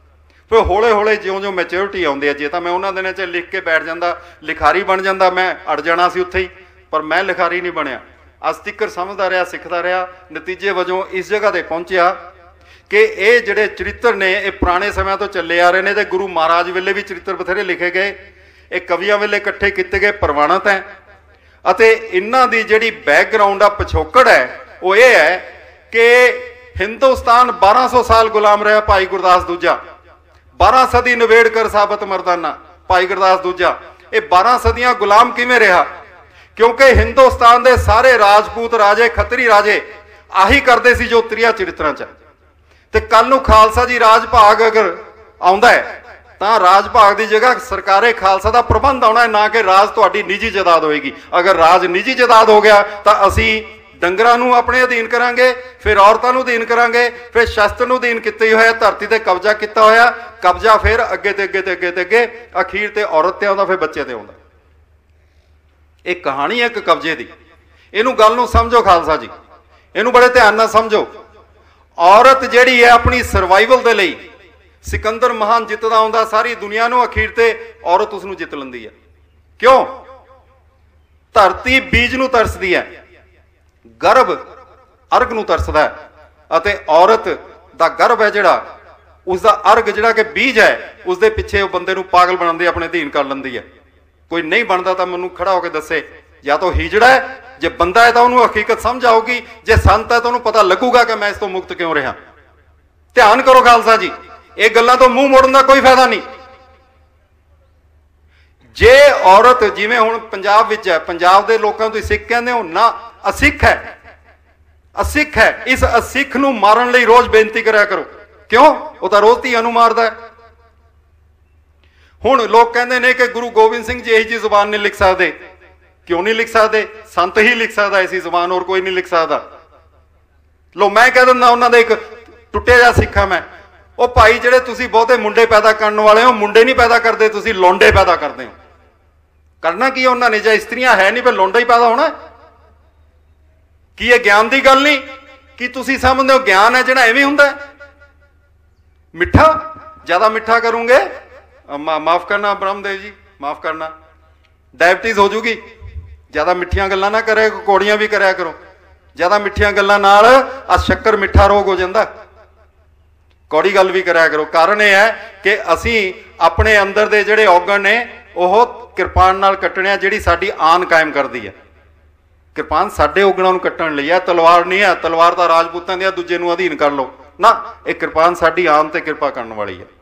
ਫਿਰ ਹੌਲੇ ਹੌਲੇ ਜਿਉਂ-ਜਿਉਂ ਮੈਚਿਓਰਿਟੀ ਆਉਂਦੀ ਹੈ, ਜੇ ਤਾਂ ਮੈਂ ਉਹਨਾਂ ਦਿਨਾਂ 'ਚ ਲਿਖ ਕੇ ਬੈਠ ਜਾਂਦਾ, ਲਿਖਾਰੀ ਬਣ ਜਾਂਦਾ, ਮੈਂ ਅੜ ਜਾਣਾ ਸੀ ਉੱਥੇ ਹੀ, ਪਰ ਮੈਂ ਲਿਖਾਰੀ ਨਹੀਂ ਬਣਿਆ। ਅੱਜ ਤੱਕ ਸਮਝਦਾ ਰਿਹਾ, ਸਿੱਖਦਾ ਰਿਹਾ, ਨਤੀਜੇ ਵਜੋਂ ਇਸ ਜਗ੍ਹਾ 'ਤੇ ਪਹੁੰਚਿਆ ਕਿ ਇਹ ਜਿਹੜੇ ਚਰਿੱਤਰ ਨੇ ਇਹ ਪੁਰਾਣੇ ਸਮਿਆਂ ਤੋਂ ਚੱਲੇ ਆ ਰਹੇ ਨੇ, ਤੇ ਗੁਰੂ ਮਹਾਰਾਜ ਵੇਲੇ ਵੀ ਚਰਿੱਤਰ ਬਥੇਰੇ ਲਿਖੇ ਗਏ, ਇਹ ਕਵੀਆਂ ਵੇਲੇ ਇਕੱਠੇ ਕੀਤੇ ਗਏ, ਪ੍ਰਵਾਨਿਤ ਹੈ। ਅਤੇ ਇਹਨਾਂ ਦੀ ਜਿਹੜੀ ਬੈਕਗਰਾਊਂਡ ਆ, ਪਿਛੋਕੜ ਹੈ, ਉਹ ਇਹ ਹੈ ਕਿ ਹਿੰਦੁਸਤਾਨ 1200 ਸਾਲ ਗੁਲਾਮ ਰਿਹਾ। ਭਾਈ ਗੁਰਦਾਸ ਦੂਜਾ 12 ਸਦੀ ਨਿਬੇੜ ਕਰ ਸਾਬਤ ਮਰਦਾਨਾ, ਭਾਈ ਗੁਰਦਾਸ ਦੂਜਾ ਇਹ 12 ਸਦੀਆਂ ਗੁਲਾਮ ਕਿਵੇਂ ਰਿਹਾ? ਕਿਉਂਕਿ ਹਿੰਦੁਸਤਾਨ ਦੇ ਸਾਰੇ ਰਾਜਪੂਤ ਰਾਜੇ, ਖੱਤਰੀ ਰਾਜੇ ਆਹੀ ਕਰਦੇ ਸੀ ਜੋ ਤ੍ਰਿਆ ਚਰਿੱਤਰਾਂ 'ਚ। ਤੇ ਕੱਲ ਨੂੰ ਖਾਲਸਾ ਜੀ ਰਾਜ ਭਾਗ ਅਗਰ ਆਉਂਦਾ ਹੈ ਤਾਂ ਰਾਜ ਭਾਗ ਦੀ ਜਗ੍ਹਾ ਸਰਕਾਰੇ ਖਾਲਸਾ ਦਾ ਪ੍ਰਬੰਧ ਆਉਣਾ ਹੈ, ਨਾ ਕਿ ਰਾਜ ਤੁਹਾਡੀ ਨਿੱਜੀ ਜਾਇਦਾਦ ਹੋਏਗੀ। ਅਗਰ ਰਾਜ ਨਿੱਜੀ ਜਾਇਦਾਦ ਹੋ ਗਿਆ ਤਾਂ ਅਸੀਂ ਡੰਗਰਾਂ ਨੂੰ ਆਪਣੇ ਅਧੀਨ ਕਰਾਂਗੇ, ਫਿਰ ਔਰਤਾਂ ਨੂੰ ਅਧੀਨ ਕਰਾਂਗੇ, ਫਿਰ ਸ਼ਸਤਰ ਨੂੰ ਅਧੀਨ ਕੀਤੇ ਹੋਇਆ, ਧਰਤੀ ਤੇ ਕਬਜ਼ਾ ਕੀਤਾ ਹੋਇਆ, ਕਬਜ਼ਾ ਫਿਰ ਅੱਗੇ ਤੇ ਅੱਗੇ ਤੇ ਅੱਗੇ ਤੇ ਅੱਗੇ ਅਖੀਰ ਤੇ ਔਰਤ ਤੇ ਆਉਂਦਾ, ਫਿਰ ਬੱਚੇ ਤੇ ਆਉਂਦਾ। ਇਹ ਕਹਾਣੀ ਹੈ ਇੱਕ ਕਬਜ਼ੇ ਦੀ। ਇਹਨੂੰ ਗੱਲ ਨੂੰ ਸਮਝੋ ਖਾਲਸਾ ਜੀ, ਇਹਨੂੰ ਬੜੇ ਧਿਆਨ ਨਾਲ ਸਮਝੋ। ਔਰਤ ਜਿਹੜੀ ਹੈ ਆਪਣੀ ਸਰਵਾਈਵਲ ਦੇ ਲਈ, ਸਿਕੰਦਰ ਮਹਾਨ ਜਿੱਤਦਾ ਆਉਂਦਾ ਸਾਰੀ ਦੁਨੀਆ ਨੂੰ, ਅਖੀਰ ਤੇ ਔਰਤ ਉਸ ਨੂੰ ਜਿੱਤ ਲੈਂਦੀ ਹੈ। ਕਿਉਂ? ਧਰਤੀ ਬੀਜ ਨੂੰ ਤਰਸਦੀ ਹੈ, ਗਰਭ ਅਰਗ ਨੂੰ ਤਰਸਦਾ ਹੈ, ਅਤੇ ਔਰਤ ਦਾ ਗਰਭ ਹੈ ਜਿਹੜਾ, ਉਸ ਦਾ ਅਰਗ ਜਿਹੜਾ ਕਿ ਬੀਜ ਹੈ, ਉਸ ਦੇ ਪਿੱਛੇ ਉਹ ਬੰਦੇ ਨੂੰ ਪਾਗਲ ਬਣਾਉਂਦੀ, ਆਪਣੇ ਅਧੀਨ ਕਰ ਲੈਂਦੀ ਹੈ। ਕੋਈ ਨਹੀਂ ਬਣਦਾ ਤਾਂ ਮੈਨੂੰ ਖੜਾ ਹੋ ਕੇ ਦੱਸੇ, ਜਾਂ ਤਾਂ ਹੀਜੜਾ ਹੈ, ਜੇ ਬੰਦਾ ਹੈ ਤਾਂ ਉਹਨੂੰ ਹਕੀਕਤ ਸਮਝ ਆਊਗੀ, ਜੇ ਸੰਤ ਹੈ ਤਾਂ ਉਹਨੂੰ ਪਤਾ ਲੱਗੂਗਾ ਕਿ ਮੈਂ ਇਸ ਤੋਂ ਮੁਕਤ ਕਿਉਂ ਰਿਹਾ। ਧਿਆਨ ਕਰੋ ਖਾਲਸਾ ਜੀ, ਇਹ ਗੱਲਾਂ ਤੋਂ ਮੂੰਹ ਮੋੜਨ ਦਾ ਕੋਈ ਫਾਇਦਾ ਨਹੀਂ। ਜੇ ਔਰਤ, ਜਿਵੇਂ ਹੁਣ ਪੰਜਾਬ ਵਿੱਚ ਹੈ, ਪੰਜਾਬ ਦੇ ਲੋਕਾਂ ਨੂੰ ਤੁਸੀਂ ਸਿੱਖ ਕਹਿੰਦੇ ਹੋ ਨਾ, ਅਸਿੱਖ ਹੈ, ਅਸਿੱਖ ਹੈ। ਇਸ ਅਸਿੱਖ ਨੂੰ ਮਾਰਨ ਲਈ ਰੋਜ਼ ਬੇਨਤੀ ਕਰਿਆ ਕਰੋ। ਕਿਉਂ? ਉਹ ਤਾਂ ਰੋਜ਼ ਧੀਆਂ ਨੂੰ ਮਾਰਦਾ ਹੈ। ਹੁਣ ਲੋਕ ਕਹਿੰਦੇ ਨੇ ਕਿ ਗੁਰੂ ਗੋਬਿੰਦ ਸਿੰਘ ਜੀ ਇਹੀ ਜਿਹੀ ਜ਼ੁਬਾਨ ਨਹੀਂ ਲਿਖ ਸਕਦੇ। ਕਿਉਂ ਨਹੀਂ ਲਿਖ ਸਕਦੇ? ਸੰਤ ਹੀ ਲਿਖ ਸਕਦਾ ਐਸੀ ਜ਼ੁਬਾਨ, ਹੋਰ ਕੋਈ ਨਹੀਂ ਲਿਖ ਸਕਦਾ। ਲੋ ਮੈਂ ਕਹਿ ਦਿੰਦਾ, ਉਹਨਾਂ ਦਾ ਇੱਕ ਟੁੱਟਿਆ ਜਿਹਾ ਸਿੱਖਾ ਮੈਂ, ਉਹ ਭਾਈ ਜਿਹੜੇ ਤੁਸੀਂ ਬਹੁਤੇ ਮੁੰਡੇ ਪੈਦਾ ਕਰਨ ਵਾਲੇ ਹੋ, ਮੁੰਡੇ ਨਹੀਂ ਪੈਦਾ ਕਰਦੇ, ਤੁਸੀਂ ਲੌਂਡੇ ਪੈਦਾ ਕਰਦੇ ਹੋ। ਕਰਨਾ ਕੀ ਉਹਨਾਂ ਨੇ? ਜਾਂ ਇਸਤਰੀਆਂ ਹੈ ਨਹੀਂ, ਫਿਰ ਲੌਂਡਾ ਹੀ ਪੈਦਾ ਹੋਣਾ। ਕੀ ਇਹ ਗਿਆਨ ਦੀ ਗੱਲ ਨਹੀਂ? ਕੀ ਤੁਸੀਂ ਸਮਝਦੇ ਹੋ ਗਿਆਨ ਹੈ ਜਿਹੜਾ ਐਵੇਂ ਹੁੰਦਾ? ਮਿੱਠਾ ਜ਼ਿਆਦਾ ਮਿੱਠਾ ਕਰੋਗੇ, ਮਾਫ ਕਰਨਾ ਬ੍ਰਹਮਦੇਵ ਜੀ, ਮਾਫ ਕਰਨਾ, ਡਾਇਬਟੀਜ਼ ਹੋ ਜੂਗੀ। ਜ਼ਿਆਦਾ ਮਿੱਠੀਆਂ ਗੱਲਾਂ ਨਾ ਕਰਿਆ, ਕੌੜੀਆਂ ਵੀ ਕਰਿਆ ਕਰੋ। ਜ਼ਿਆਦਾ ਮਿੱਠੀਆਂ ਗੱਲਾਂ ਨਾਲ ਆ ਸ਼ੱਕਰ ਮਿੱਠਾ ਰੋਗ ਹੋ ਜਾਂਦਾ, ਕੌੜੀ ਗੱਲ ਵੀ ਕਰਿਆ ਕਰੋ। ਕਾਰਨ ਇਹ ਹੈ ਕਿ ਅਸੀਂ ਆਪਣੇ ਅੰਦਰ ਦੇ ਜਿਹੜੇ ਔਗਣ ਨੇ ਉਹ ਕਿਰਪਾਨ ਨਾਲ ਕੱਟਣੇ ਆ, ਜਿਹੜੀ ਸਾਡੀ ਆਨ ਕਾਇਮ ਕਰਦੀ ਹੈ। ਕਿਰਪਾਨ ਸਾਡੇ ਔਗਣਾਂ ਨੂੰ ਕੱਟਣ ਲਈ ਹੈ, ਤਲਵਾਰ ਨਹੀਂ ਹੈ। ਤਲਵਾਰ ਤਾਂ ਰਾਜਪੂਤਾਂ ਦੀ, ਦੂਜੇ ਨੂੰ ਅਧੀਨ ਕਰ ਲਓ ਨਾ, ਇਹ ਕਿਰਪਾਨ ਸਾਡੀ ਆਨ ਤੇ ਕਿਰਪਾ ਕਰਨ ਵਾਲੀ ਹੈ।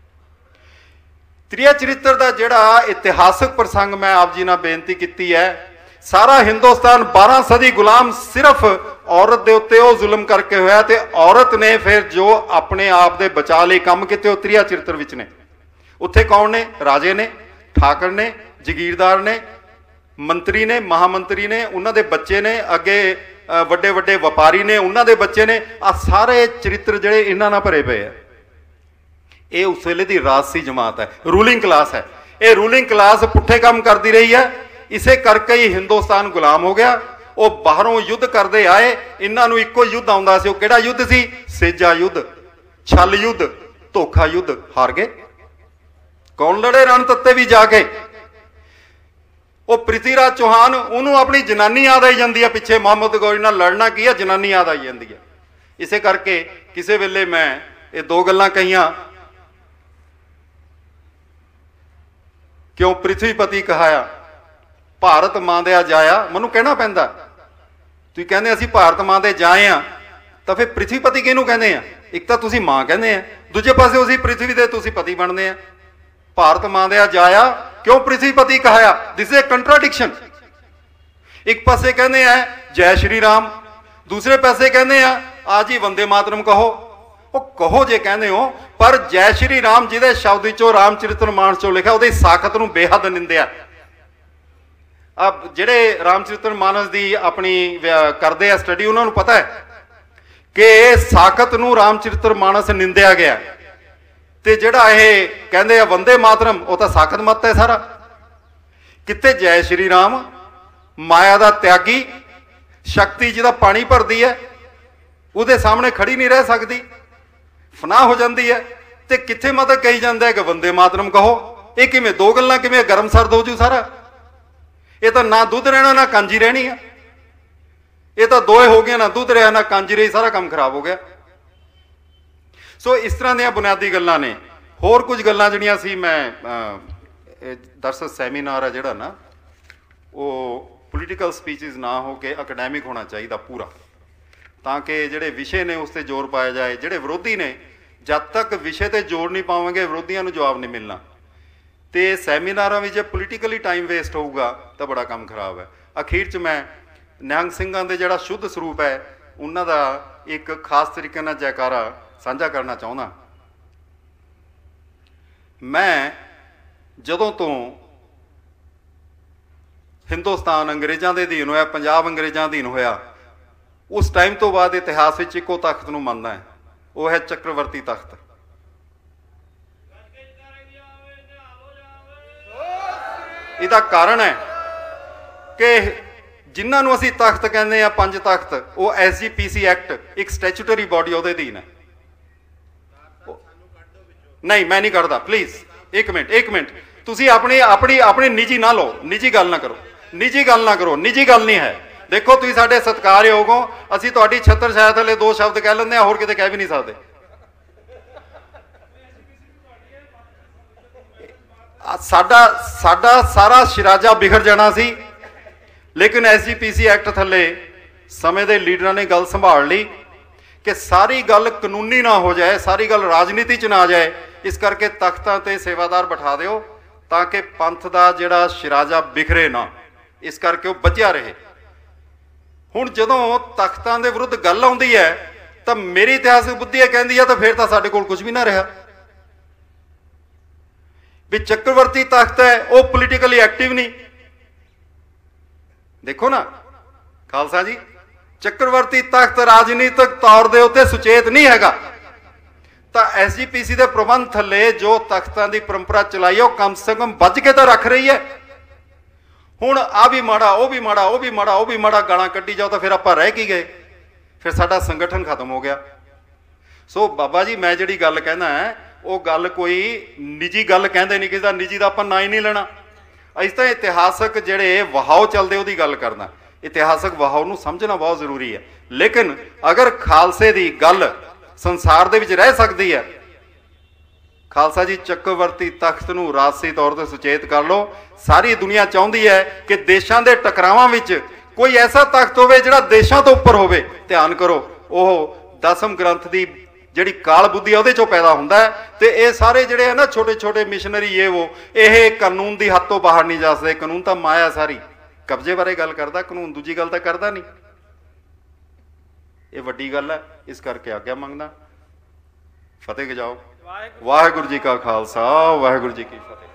ਤ੍ਰਿਆ ਚਰਿੱਤਰ ਦਾ ਜਿਹੜਾ ਇਤਿਹਾਸਕ ਪ੍ਰਸੰਗ ਮੈਂ ਆਪ ਜੀ ਨਾਲ ਬੇਨਤੀ ਕੀਤੀ ਹੈ, ਸਾਰਾ ਹਿੰਦੁਸਤਾਨ 12 ਸਦੀ ਗੁਲਾਮ ਸਿਰਫ ਔਰਤ ਦੇ ਉੱਤੇ ਉਹ ਜ਼ੁਲਮ ਕਰਕੇ ਹੋਇਆ, ਤੇ ਔਰਤ ਨੇ ਫਿਰ ਜੋ ਆਪਣੇ ਆਪ ਦੇ ਬਚਾਅ ਲਈ ਕੰਮ ਕੀਤੇ ਉਹ ਤ੍ਰਿਆ ਚਰਿੱਤਰ ਵਿੱਚ ਨੇ। ਉੱਥੇ ਕੌਣ ਨੇ? ਰਾਜੇ ਨੇ, ਠਾਕਰ ਨੇ, ਜਗੀਰਦਾਰ ਨੇ, ਮੰਤਰੀ ਨੇ, ਮਹਾਮੰਤਰੀ ਨੇ, ਉਹਨਾਂ ਦੇ ਬੱਚੇ ਨੇ, ਅੱਗੇ ਵੱਡੇ ਵੱਡੇ ਵਪਾਰੀ ਨੇ, ਉਹਨਾਂ ਦੇ ਬੱਚੇ ਨੇ। ਆ ਸਾਰੇ ਚਰਿੱਤਰ ਜਿਹੜੇ ਇਹਨਾਂ ਨਾਲ ਭਰੇ ਪਏ ਆ। ਇਹ ਉਸ ਵੇਲੇ ਦੀ ਰਾਜਸੀ ਜਮਾਤ ਹੈ, ਰੂਲਿੰਗ ਕਲਾਸ ਹੈ। ਇਹ ਰੂਲਿੰਗ ਕਲਾਸ ਪੁੱਠੇ ਕੰਮ ਕਰਦੀ ਰਹੀ ਹੈ, ਇਸੇ ਕਰਕੇ ਹੀ ਹਿੰਦੁਸਤਾਨ ਗੁਲਾਮ ਹੋ ਗਿਆ। ਉਹ ਬਾਹਰੋਂ ਯੁੱਧ ਕਰਦੇ ਆਏ, ਇਹਨਾਂ ਨੂੰ ਇੱਕੋ ਯੁੱਧ ਆਉਂਦਾ ਸੀ। ਉਹ ਕਿਹੜਾ ਯੁੱਧ ਸੀ? ਸੇਜਾ ਯੁੱਧ, ਛਲ ਯੁੱਧ, ਧੋਖਾ ਯੁੱਧ। ਹਾਰ ਗਏ। ਕੌਣ ਲੜੇ ਰਣ ਤੱਤੇ ਵੀ ਜਾ ਕੇ? ਉਹ ਪ੍ਰਿਥੀਰਾਜ ਚੌਹਾਨ, ਉਹਨੂੰ ਆਪਣੀ ਜਨਾਨੀ ਯਾਦ ਆਈ ਜਾਂਦੀ ਹੈ ਪਿੱਛੇ। ਮੁਹੰਮਦ ਗੌਰੀ ਨਾਲ ਲੜਨਾ ਕੀ ਹੈ? ਜਨਾਨੀ ਯਾਦ ਆਈ ਜਾਂਦੀ ਹੈ। ਇਸੇ ਕਰਕੇ ਕਿਸੇ ਵੇਲੇ ਮੈਂ ਇਹ ਦੋ ਗੱਲਾਂ ਕਹੀਆਂ, ਕਿਉਂ ਪ੍ਰਿਥਵੀਪਤੀ ਕਹਾਇਆ, ਭਾਰਤ ਮਾਂ ਦੇ ਜਾਇਆ। ਮੈਨੂੰ ਕਹਿਣਾ ਪੈਂਦਾ, ਤੁਸੀਂ ਕਹਿੰਦੇ ਅਸੀਂ ਭਾਰਤ ਮਾਂ ਦੇ ਜਾਏ ਆ, ਤਾਂ ਫਿਰ ਪ੍ਰਿਥਵੀਪਤੀ ਕਿਹਨੂੰ ਕਹਿੰਦੇ ਆ? ਇੱਕ ਤਾਂ ਤੁਸੀਂ ਮਾਂ ਕਹਿੰਦੇ ਆ, ਦੂਜੇ ਪਾਸੇ ਅਸੀਂ ਪ੍ਰਿਥਵੀ ਦੇ ਤੁਸੀਂ ਪਤੀ ਬਣਦੇ ਆ। ਭਾਰਤ ਮਾਂ ਦੇ ਜਾਇਆ, ਕਿਉਂ ਪ੍ਰਿਥਵੀਪਤੀ ਕਹਾਇਆ? This is a ਕੰਟਰਾਡਿਕਸ਼ਨ। ਇੱਕ ਪਾਸੇ ਕਹਿੰਦੇ ਆ ਜੈ ਸ਼੍ਰੀ ਰਾਮ, ਦੂਸਰੇ ਪਾਸੇ ਕਹਿੰਦੇ ਆ ਜੀ ਵੰਦੇ ਮਾਤਰਮ ਕਹੋ। ਉਹ ਕਹੋ ਜੇ ਕਹਿੰਦੇ ਹੋ, ਪਰ ਜੈ ਸ਼੍ਰੀ ਰਾਮ ਜਿਹਦੇ ਸ਼ਬਦ ਵਿੱਚੋਂ ਰਾਮਚਰਿਤ੍ਰ ਮਾਨਸ ਚੋਂ ਲਿਖਿਆ, ਉਹਦੀ ਸਾਖਤ ਨੂੰ ਬੇਹੱਦ ਨਿੰਦਿਆ। ਜਿਹੜੇ ਰਾਮਚਰਿਤ੍ਰ ਮਾਨਸ ਦੀ ਆਪਣੀ ਕਰਦੇ ਆ ਸਟੱਡੀ, ਉਹਨਾਂ ਨੂੰ ਪਤਾ ਹੈ ਕਿ ਸਾਖਤ ਨੂੰ ਰਾਮਚਰਿਤ੍ਰ ਮਾਨਸ ਨਿੰਦਿਆ ਗਿਆ, ਤੇ ਜਿਹੜਾ ਇਹ ਕਹਿੰਦੇ ਆ ਵੰਦੇ ਮਾਤਰਮ, ਉਹ ਤਾਂ ਸਾਖਤ ਮਤ ਹੈ ਸਾਰਾ। ਕਿਤੇ ਜੈ ਸ਼੍ਰੀ ਰਾਮ, ਮਾਇਆ ਦਾ ਤਿਆਗੀ, ਸ਼ਕਤੀ ਜਿਹਦਾ ਪਾਣੀ ਭਰਦੀ ਹੈ, ਉਹਦੇ ਸਾਹਮਣੇ ਖੜੀ ਨਹੀਂ ਰਹਿ ਸਕਦੀ, ਫਨਾਹ ਹੋ ਜਾਂਦੀ ਹੈ। ਤੇ ਕਿੱਥੇ ਮਤਲਬ ਕਹੀ ਜਾਂਦਾ ਹੈ ਕਿ ਵੰਦੇ ਮਾਤਰਮ ਕਹੋ। ਇਹ ਕਿਵੇਂ ਦੋ ਗੱਲਾਂ, ਕਿਵੇਂ ਗਰਮ ਸਰਦ ਹੋ ਜੂ ਸਾਰਾ? ਇਹ ਤਾਂ ਨਾ ਦੁੱਧ ਰਹਿਣਾ ਨਾ ਕਾਂਜੀ ਰਹਿਣੀ ਆ। ਇਹ ਤਾਂ ਦੋਏ ਹੋ ਗਏ, ਨਾ ਦੁੱਧ ਰਿਹਾ ਨਾ ਕਾਂਜੀ ਰਹੀ, ਸਾਰਾ ਕੰਮ ਖਰਾਬ ਹੋ ਗਿਆ। ਸੋ ਇਸ ਤਰ੍ਹਾਂ ਦੀਆਂ ਬੁਨਿਆਦੀ ਗੱਲਾਂ ਨੇ। ਹੋਰ ਕੁਝ ਗੱਲਾਂ ਜਿਹੜੀਆਂ ਸੀ, ਮੈਂ ਦਰਅਸਲ ਸੈਮੀਨਾਰ ਆ ਜਿਹੜਾ ਨਾ, ਉਹ ਪੋਲੀਟੀਕਲ ਸਪੀਚਿਸ ਨਾ ਹੋ ਕੇ ਅਕੈਡੈਮਿਕ ਹੋਣਾ ਚਾਹੀਦਾ ਪੂਰਾ, ਤਾਂ ਕਿ ਜਿਹੜੇ ਵਿਸ਼ੇ ਨੇ ਉਸ ਤੇ ਜ਼ੋਰ ਪਾਇਆ ਜਾਏ। ਜਿਹੜੇ ਵਿਰੋਧੀ ਨੇ, ਜਦ ਤੱਕ ਵਿਸ਼ੇ ਤੇ ਜ਼ੋਰ ਨਹੀਂ ਪਾਵਾਂਗੇ ਵਿਰੋਧੀਆਂ ਨੂੰ ਜਵਾਬ ਨਹੀਂ ਮਿਲਣਾ। ਤੇ ਸੈਮੀਨਾਰਾਂ ਵਿੱਚ ਜੇ ਪੋਲੀਟੀਕਲੀ ਟਾਈਮ ਵੇਸਟ ਹੋਊਗਾ ਤਾਂ ਬੜਾ ਕੰਮ ਖਰਾਬ ਹੈ। ਅਖੀਰ 'ਚ ਮੈਂ ਨਿਹੰਗ ਸਿੰਘਾਂ ਦੇ ਜਿਹੜਾ ਸ਼ੁੱਧ ਸਰੂਪ ਹੈ ਉਹਨਾਂ ਦਾ ਇੱਕ ਖਾਸ ਤਰੀਕੇ ਨਾਲ ਜੈਕਾਰਾ ਸਾਂਝਾ ਕਰਨਾ ਚਾਹੁੰਦਾ। ਮੈਂ ਜਦੋਂ ਤੋਂ ਹਿੰਦੁਸਤਾਨ ਅੰਗਰੇਜ਼ਾਂ ਦੇ ਅਧੀਨ ਹੋਇਆ, ਪੰਜਾਬ ਅੰਗਰੇਜ਼ਾਂ ਅਧੀਨ ਹੋਇਆ, ਉਸ ਟਾਈਮ ਤੋਂ ਬਾਅਦ ਇਤਿਹਾਸ ਵਿੱਚ ਇੱਕੋ ਤਖਤ ਨੂੰ ਮੰਨਦਾ ਹੈ, ਉਹ ਹੈ ਚੱਕਰਵਰਤੀ ਤਖਤ। ਇਹਦਾ ਕਾਰਨ ਹੈ ਕਿ ਜਿਨ੍ਹਾਂ ਨੂੰ ਅਸੀਂ ਤਖਤ ਕਹਿੰਦੇ ਆ, ਪੰਜ ਤਖਤ, ਉਹ SGPC ਐਕਟ ਇੱਕ ਸਟੈਚੂਟਰੀ ਬਾਡੀ ਉਹਦੇ ਅਧੀਨ ਹੈ। ਨਹੀਂ, ਮੈਂ ਨਹੀਂ ਕੱਢਦਾ, ਪਲੀਜ਼ ਇੱਕ ਮਿੰਟ। ਤੁਸੀਂ ਆਪਣੀ ਨਿੱਜੀ ਨਾ ਲਓ, ਨਿੱਜੀ ਗੱਲ ਨਾ ਕਰੋ, ਨਿੱਜੀ ਗੱਲ ਨਹੀਂ ਹੈ। ਦੇਖੋ, ਤੁਸੀਂ ਸਾਡੇ ਸਤਿਕਾਰਯੋਗ ਹੋ, ਅਸੀਂ ਤੁਹਾਡੀ ਛੱਤਰ ਛਾਇਆ ਥੱਲੇ ਦੋ ਸ਼ਬਦ ਕਹਿ ਲੈਂਦੇ ਆ, ਹੋਰ ਕਿਤੇ ਕਹਿ ਵੀ ਨਹੀਂ ਸਕਦੇ। ਸਾਡਾ ਸਾਰਾ ਸ਼ਿਰਾਜਾ ਬਿਖਰ ਜਾਣਾ ਸੀ, ਲੇਕਿਨ SGPC ਐਕਟ ਥੱਲੇ ਸਮੇਂ ਦੇ ਲੀਡਰਾਂ ਨੇ ਗੱਲ ਸੰਭਾਲ ਲਈ ਕਿ ਸਾਰੀ ਗੱਲ ਕਾਨੂੰਨੀ ਨਾ ਹੋ ਜਾਏ, ਸਾਰੀ ਗੱਲ ਰਾਜਨੀਤੀ 'ਚ ਨਾ ਜਾਏ। ਇਸ ਕਰਕੇ ਤਖਤਾਂ ਤੇ ਸੇਵਾਦਾਰ ਬਿਠਾ ਦਿਓ ਤਾਂ ਕਿ ਪੰਥ ਦਾ ਜਿਹੜਾ ਸ਼ਿਰਾਜਾ ਬਿਖਰੇ ਨਾ, ਇਸ ਕਰਕੇ ਉਹ ਬਚਿਆ ਰਹੇ। ਹੁਣ ਜਦੋਂ ਤਖਤਾਂ ਦੇ ਵਿਰੁੱਧ ਗੱਲ ਆਉਂਦੀ ਹੈ ਤਾਂ ਮੇਰੀ ਇਤਿਹਾਸਕ ਬੁੱਧੀ ਇਹ ਕਹਿੰਦੀ ਹੈ ਤਾਂ ਫਿਰ ਤਾਂ ਸਾਡੇ ਕੋਲ ਕੁਝ ਵੀ ਨਾ ਰਿਹਾ। ਵੀ ਚੱਕਰਵਰਤੀ ਤਖਤ ਹੈ, ਉਹ ਪੋਲੀਟੀਕਲੀ ਐਕਟਿਵ ਨਹੀਂ। ਦੇਖੋ ਨਾ ਖਾਲਸਾ ਜੀ, ਚੱਕਰਵਰਤੀ ਤਖਤ ਰਾਜਨੀਤਿਕ ਤੌਰ ਦੇ ਉੱਤੇ ਸੁਚੇਤ ਨਹੀਂ ਹੈਗਾ, ਤਾਂ SGPC ਦੇ ਪ੍ਰਬੰਧ ਥੱਲੇ ਜੋ ਤਖਤਾਂ ਦੀ ਪਰੰਪਰਾ ਚਲਾਈ ਹੈ ਉਹ ਕਮ ਸੇ ਕਮ ਬਚ ਕੇ ਤਾਂ ਰੱਖ ਰਹੀ ਹੈ। ਹੁਣ ਆ ਵੀ ਮਾੜਾ, ਉਹ ਵੀ ਮਾੜਾ, ਉਹ ਵੀ ਮਾੜਾ, ਉਹ ਵੀ ਮਾੜਾ, ਗਾਲਾਂ ਕੱਢੀ ਜਾਓ ਤਾਂ ਫਿਰ ਆਪਾਂ ਰਹਿ ਕੀ ਗਏ? ਫਿਰ ਸਾਡਾ ਸੰਗਠਨ ਖਤਮ ਹੋ ਗਿਆ। ਸੋ ਬਾਬਾ ਜੀ, ਮੈਂ ਜਿਹੜੀ ਗੱਲ ਕਹਿੰਦਾ ਹੈ ਉਹ ਗੱਲ ਕੋਈ ਨਿੱਜੀ ਗੱਲ ਕਹਿੰਦੇ ਨਹੀਂ, ਕਿਸੇ ਦਾ ਨਿੱਜੀ ਦਾ ਆਪਾਂ ਨਾਂ ਹੀ ਨਹੀਂ ਲੈਣਾ। ਅਸੀਂ ਤਾਂ ਇਤਿਹਾਸਕ ਜਿਹੜੇ ਵਹਾਓ ਚੱਲਦੇ ਉਹਦੀ ਗੱਲ ਕਰਨਾ। ਇਤਿਹਾਸਕ ਵਹਾਓ ਨੂੰ ਸਮਝਣਾ ਬਹੁਤ ਜ਼ਰੂਰੀ ਹੈ। ਲੇਕਿਨ ਅਗਰ ਖਾਲਸੇ ਦੀ ਗੱਲ ਸੰਸਾਰ ਦੇ ਵਿੱਚ ਰਹਿ ਸਕਦੀ ਹੈ, ਖਾਲਸਾ ਜੀ ਚੱਕਰਵਰਤੀ ਤਖਤ ਨੂੰ ਰਾਜਸੀ ਤੌਰ ਤੇ ਸੁਚੇਤ ਕਰ ਲਓ। ਸਾਰੀ ਦੁਨੀਆ ਚਾਹੁੰਦੀ ਹੈ ਕਿ ਦੇਸ਼ਾਂ ਦੇ ਟਕਰਾਵਾਂ ਵਿੱਚ ਕੋਈ ਐਸਾ ਤਖਤ ਹੋਵੇ ਜਿਹੜਾ ਦੇਸ਼ਾਂ ਤੋਂ ਉੱਪਰ ਹੋਵੇ। ਧਿਆਨ ਕਰੋ, ਉਹ ਦਸਮ ਗ੍ਰੰਥ ਦੀ ਜਿਹੜੀ ਕਾਲ ਬੁੱਧੀ ਹੈ ਉਹਦੇ ਚੋਂ ਪੈਦਾ ਹੁੰਦਾ ਹੈ। ਤੇ ਇਹ ਸਾਰੇ ਜਿਹੜੇ ਹੈ ਨਾ ਛੋਟੇ ਛੋਟੇ ਮਿਸ਼ਨਰੀ ਇਹ ਕਾਨੂੰਨ ਦੀ ਹੱਦ ਤੋਂ ਬਾਹਰ ਨਹੀਂ ਜਾ ਸਕਦੇ। ਕਾਨੂੰਨ ਤਾਂ ਮਾਇਆ ਸਾਰੀ ਕਬਜ਼ੇ ਬਾਰੇ ਗੱਲ ਕਰਦਾ, ਕਾਨੂੰਨ ਦੂਜੀ ਗੱਲ ਤਾਂ ਕਰਦਾ ਨਹੀਂ। ਇਹ ਵੱਡੀ ਗੱਲ ਹੈ, ਇਸ ਕਰਕੇ ਆਗਿਆ ਮੰਗਦਾ। ਫਤਿਹ ਗਜਾਓ। ਵਾਹਿਗੁਰੂ ਜੀ ਕਾ ਖਾਲਸਾ, ਵਾਹਿਗੁਰੂ ਜੀ ਕੀ ਫਤਿਹ।